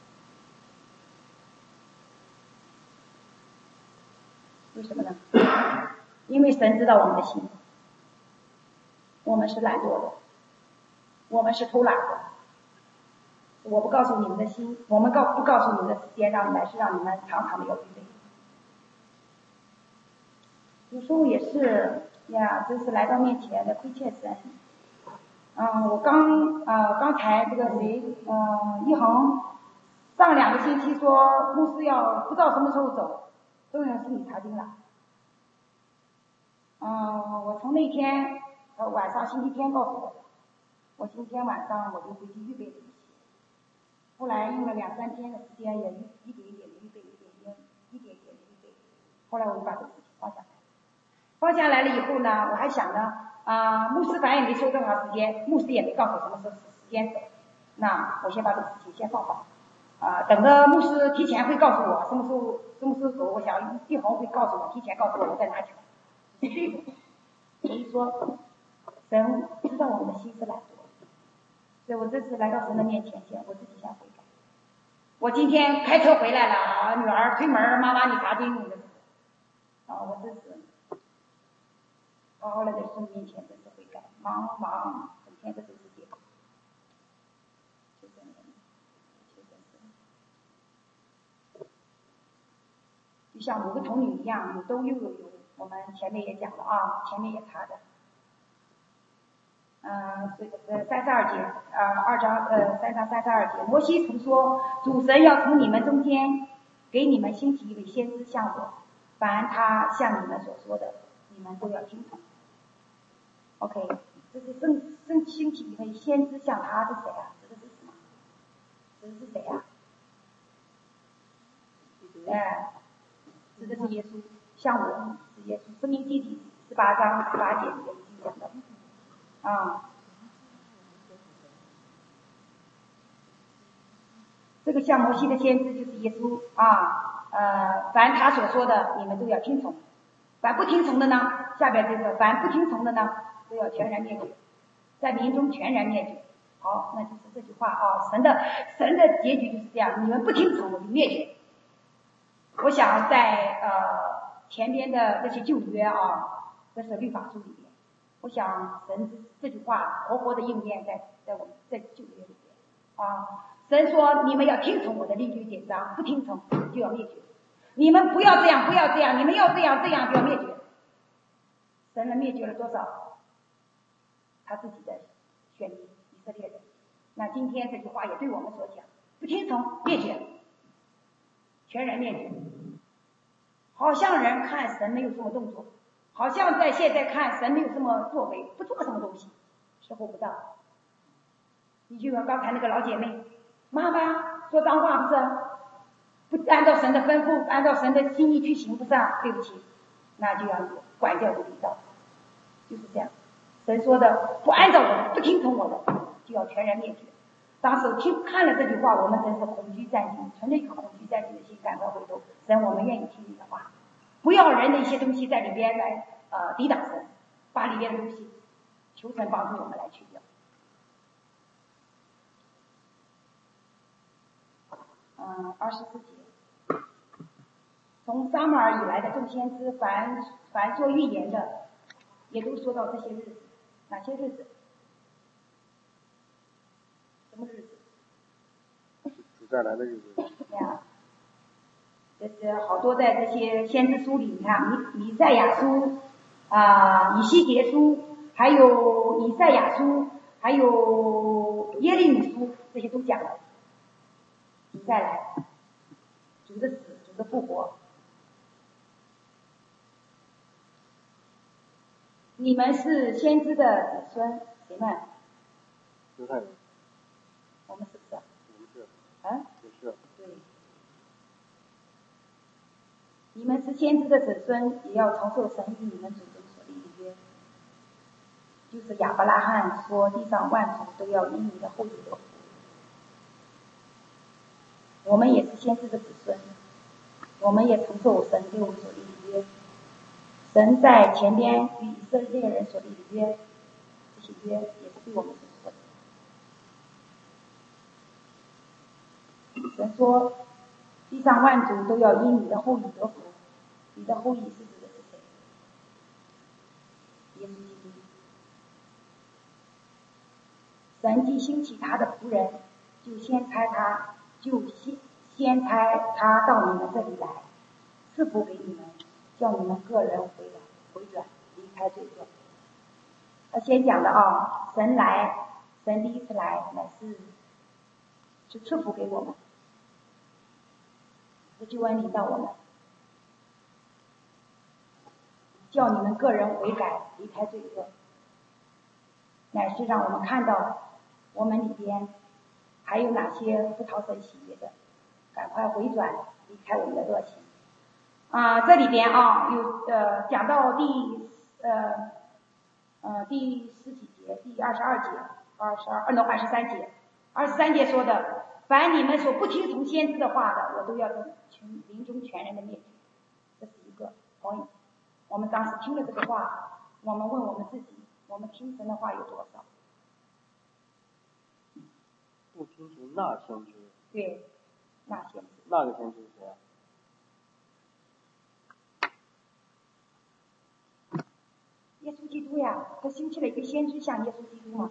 Speaker 1: 为什么呢？因为神知道我们的心。我们是懒惰的，我们是偷懒的。我不告诉你们的心，我们告不告诉你们的时间，让乃是让你们常常的有预备。有时候也是呀，真是来到面前的亏欠神。嗯，我刚呃刚才这个谁嗯一恒上两个星期说牧师要不知道什么时候走，都用心理查经了。嗯，我从那天。呃，晚上星期天告诉我的，我今天晚上我就回去预备东西。后来用了两三天的时间，也一一点一点的预备，一点一点一点一点的预备。后来我就把这个事情放下来。放下来了以后呢，我还想呢，啊、呃，牧师反正也没说多长时间，牧师也没告诉我什么时候时间走，那我先把这个事情先放放。啊、呃，等着牧师提前会告诉我什么时候什么时候走，我想一会儿会告诉我，提前告诉我，我再拿起来。所以说。神知道我们的心是懒惰，所以我这次来到神的面前前，我自己先悔改。我今天开车回来了，女儿推门，妈妈你查经，你的，啊，我这是好好的在神面前真是悔改，忙忙整天这都是借口，求神怜悯，求神怜悯。 就像某个童女一样，有都有有有。我们前面也讲了啊，前面也查的。嗯，这个呃三十二节，呃二章呃三章三十二节，摩西曾说，主神要从你们中间给你们兴起一位先知像我，凡他像你们所说的，你们都要听从。OK， 这是正正兴起一位先知像他是谁啊？指的是什么？指的是谁啊？哎，指的是耶稣，像我是耶稣。生命记底十八章十八节里面已经讲到。啊，这个像摩西的先知就是耶稣啊，呃，凡他所说的，你们都要听从；凡不听从的呢，下边这个凡不听从的呢，都要全然灭绝，在民中全然灭绝。好，那就是这句话啊，神的神的结局就是这样，你们不听从，我就灭绝。我想在呃前边的这些旧约啊，这是律法书里面。我想神这句话活活的应验在在我们在旧约里面啊，神说你们要听从我的律例典章，不听从就要灭绝。你们不要这样，不要这样，你们要这样这样就要灭绝。神人灭绝了多少他自己的选民以色列人？那今天这句话也对我们所讲，不听从灭绝，全然灭绝。好像人看神没有什么动作。好像在现在看神没有什么作为，不做什么东西，时候不到。你就像刚才那个老姐妹，妈妈说脏话不是，不按照神的吩咐，按照神的心意去行不上，对不起，那就要管教的领导，就是这样。神说的不按照我的，不听从我的，就要全然灭绝。当时听看了这句话，我们真是恐惧战惊，存着一颗恐惧战惊的心，赶快回头，神，我们愿意听你的话。不要人的一些东西在里边来呃抵挡神，把里边的东西求神帮助我们来去掉。嗯，二十四节，从撒母耳以来的众先知，凡凡做预言的，也都说到这些日子，哪些日子？什么日子？
Speaker 5: 主再来的日子。
Speaker 1: 呀。这是好多在这些先知书里，你看以以赛亚书啊、呃、以西结书，还有以赛亚书，还有耶利米书，这些都讲了主再来，主的死，主的复活。你们是先知的子孙，谁们？
Speaker 5: 犹太人。
Speaker 1: 我们是不是？
Speaker 5: 我们是。
Speaker 1: 啊？
Speaker 5: 也是。
Speaker 1: 对。你们是先知的子孙，也要承受神与你们祖宗所立的约。就是亚伯拉罕说，地上万族都要因你的后裔得福。我们也是先知的子孙，我们也承受神对我们所立的约。神在前边与以色列人所立的约，这些约也是对我们所说的。神说，地上万族都要因你的后裔得福。你的后裔是指的是谁？耶稣基督。神既兴起他的仆人，就先差他，就先先差他到你们这里来，赐福给你们，叫你们个人回来回转，离开罪恶。他先讲的啊，神来，神第一次来乃是是赐福给我们，是救恩临到我们。叫你们个人悔改，离开罪恶，乃是让我们看到我们里边还有哪些不讨神喜悦的，赶快回转，离开我们的恶行。啊、呃，这里边啊有呃讲到第呃呃第十几节，第二十二节，二十二，no 二十三节，二十三节说的，凡你们所不听从先知的话的，我都要从林中全然的灭绝。这是一个 point。我们当时听了这个话，我们问我们自己，我们听神的话有多少？
Speaker 5: 不听从那先知。
Speaker 1: 对，那先知。
Speaker 5: 那个先知是谁啊？
Speaker 1: 耶稣基督呀，他兴起了一个先知像耶稣基督嘛，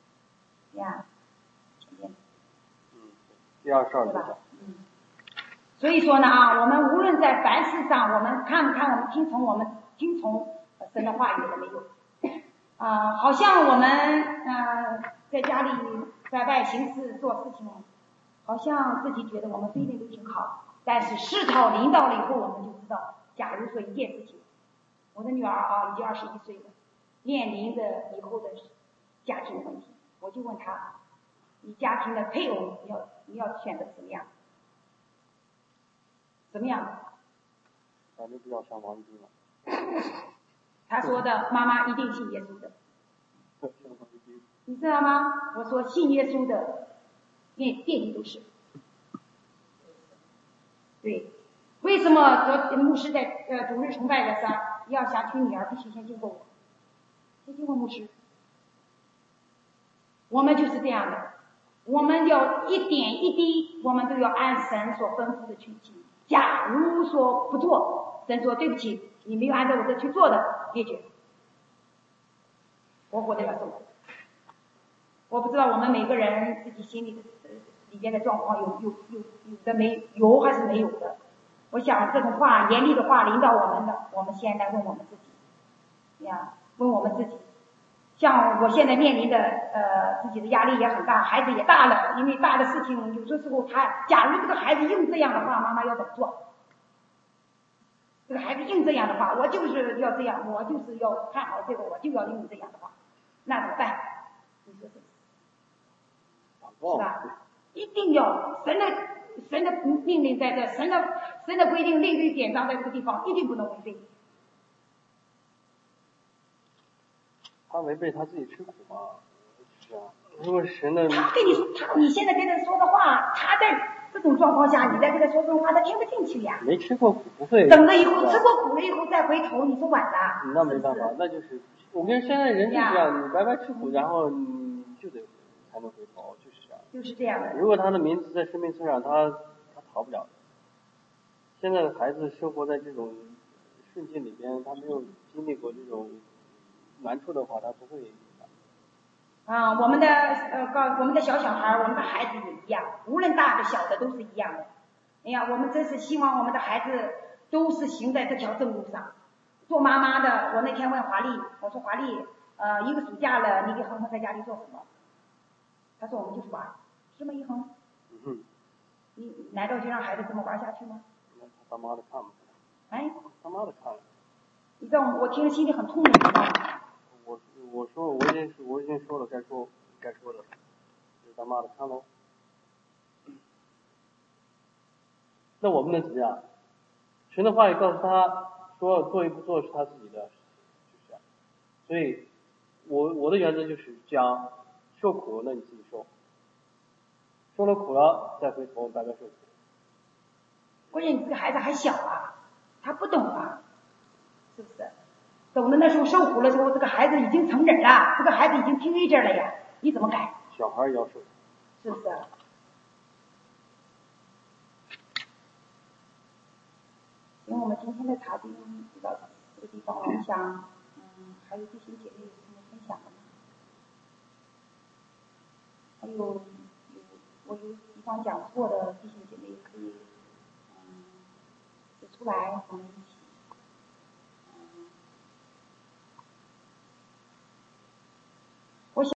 Speaker 1: 呀，前面。
Speaker 5: 嗯，第二十二节。
Speaker 1: 对吧？嗯。 所以说呢啊，我们无论在凡事上，我们看不看，我们听从，我们听从神的话语了没有？啊、呃，好像我们呃在家里在外行事做事情，好像自己觉得我们非得都挺好，但是事头临到了以后，我们就知道，假如说一件事情，我的女儿啊已经二十一岁了，面临着以后的家庭问题，我就问她，你家庭的配偶你要你要选择什么样？怎么样？
Speaker 5: 感觉比较像王一斌了。
Speaker 1: 他说的妈妈一定信耶稣的，你知道吗？我说信耶稣的，遍遍地都是。对，为什么昨牧师在呃主日崇拜的时候，要想娶女儿，必须先经过我，先经过牧师。我们就是这样的，我们要一点一滴，我们都要按神所吩咐的去行。假如说不做，神说对不起，你没有按照我这去做的，灭绝，活活的要受。我不知道我们每个人自己心里的里边的状况有有有有的没有还是没有的。我想这种话严厉的话领导我们的，我们先来问我们自己，呀，问我们自己。像我现在面临的呃自己的压力也很大，孩子也大了，因为大的事情有的时候他，假如这个孩子硬这样的话，妈妈要怎么做？这个孩子硬这样的话，我就是要这样，我就是要看好这个，我就要用这样的话，那怎么办？你说是不是？是吧？一定要神的神的命令在这，神的神的规定、律律典章在这个地方，一定不能违背。
Speaker 5: 他违背他自己吃苦嘛，是啊。如果神的
Speaker 1: 他跟你说，他你现在跟他说的话，他在这种状况下，你再跟他说这种话，他听不进去呀。
Speaker 5: 没吃过苦不会。
Speaker 1: 等着以后吃过苦了以后再回头，你说晚了。
Speaker 5: 那没办法，那就是我跟现在人就这样，你白白吃苦，然后你就得才能回头，就是这样。
Speaker 1: 就是这样的。
Speaker 5: 如果他的名字在生命册上，他他逃不了的。现在的孩子生活在这种顺境里边，他没有经历过这种难处的话，他不会。
Speaker 1: 啊、呃，我们的呃，告我们的小小孩，我们的孩子也一样，无论大的小的都是一样的。哎呀，我们真是希望我们的孩子都是行在这条正路上。做妈妈的，我那天问华丽，我说华丽，呃，一个暑假了，你给恒恒在家里做什么？他说我们就是玩，是吗？一恒？
Speaker 5: 嗯哼。
Speaker 1: 你难道就让孩子这么玩下去吗？
Speaker 5: 那他妈的看不。
Speaker 1: 哎。
Speaker 5: 他妈的看。
Speaker 1: 你知道我听了心里很痛，你知道吗？
Speaker 5: 我我说我已经我已经说了该说该说的，就他妈的看喽。那我们能怎么样？神的话语告诉他说做与不做是他自己的，就是这样。所以我我的原则就是讲受苦那你自己受，受了苦了再回头白白受苦。
Speaker 1: 关键你这个孩子还小啊，他不懂啊，是不是？懂的那时候受苦的时候，这个孩子已经成人了，这个孩子已经 teenager 了呀，你怎么改？
Speaker 5: 小孩也要受，
Speaker 1: 是不是？因为我们今天的查经就到这个地方，我想，嗯，还有弟兄姐妹有什么分享的吗？还有有我有地方讲错的弟兄姐妹可以，嗯，指出来，我们一起。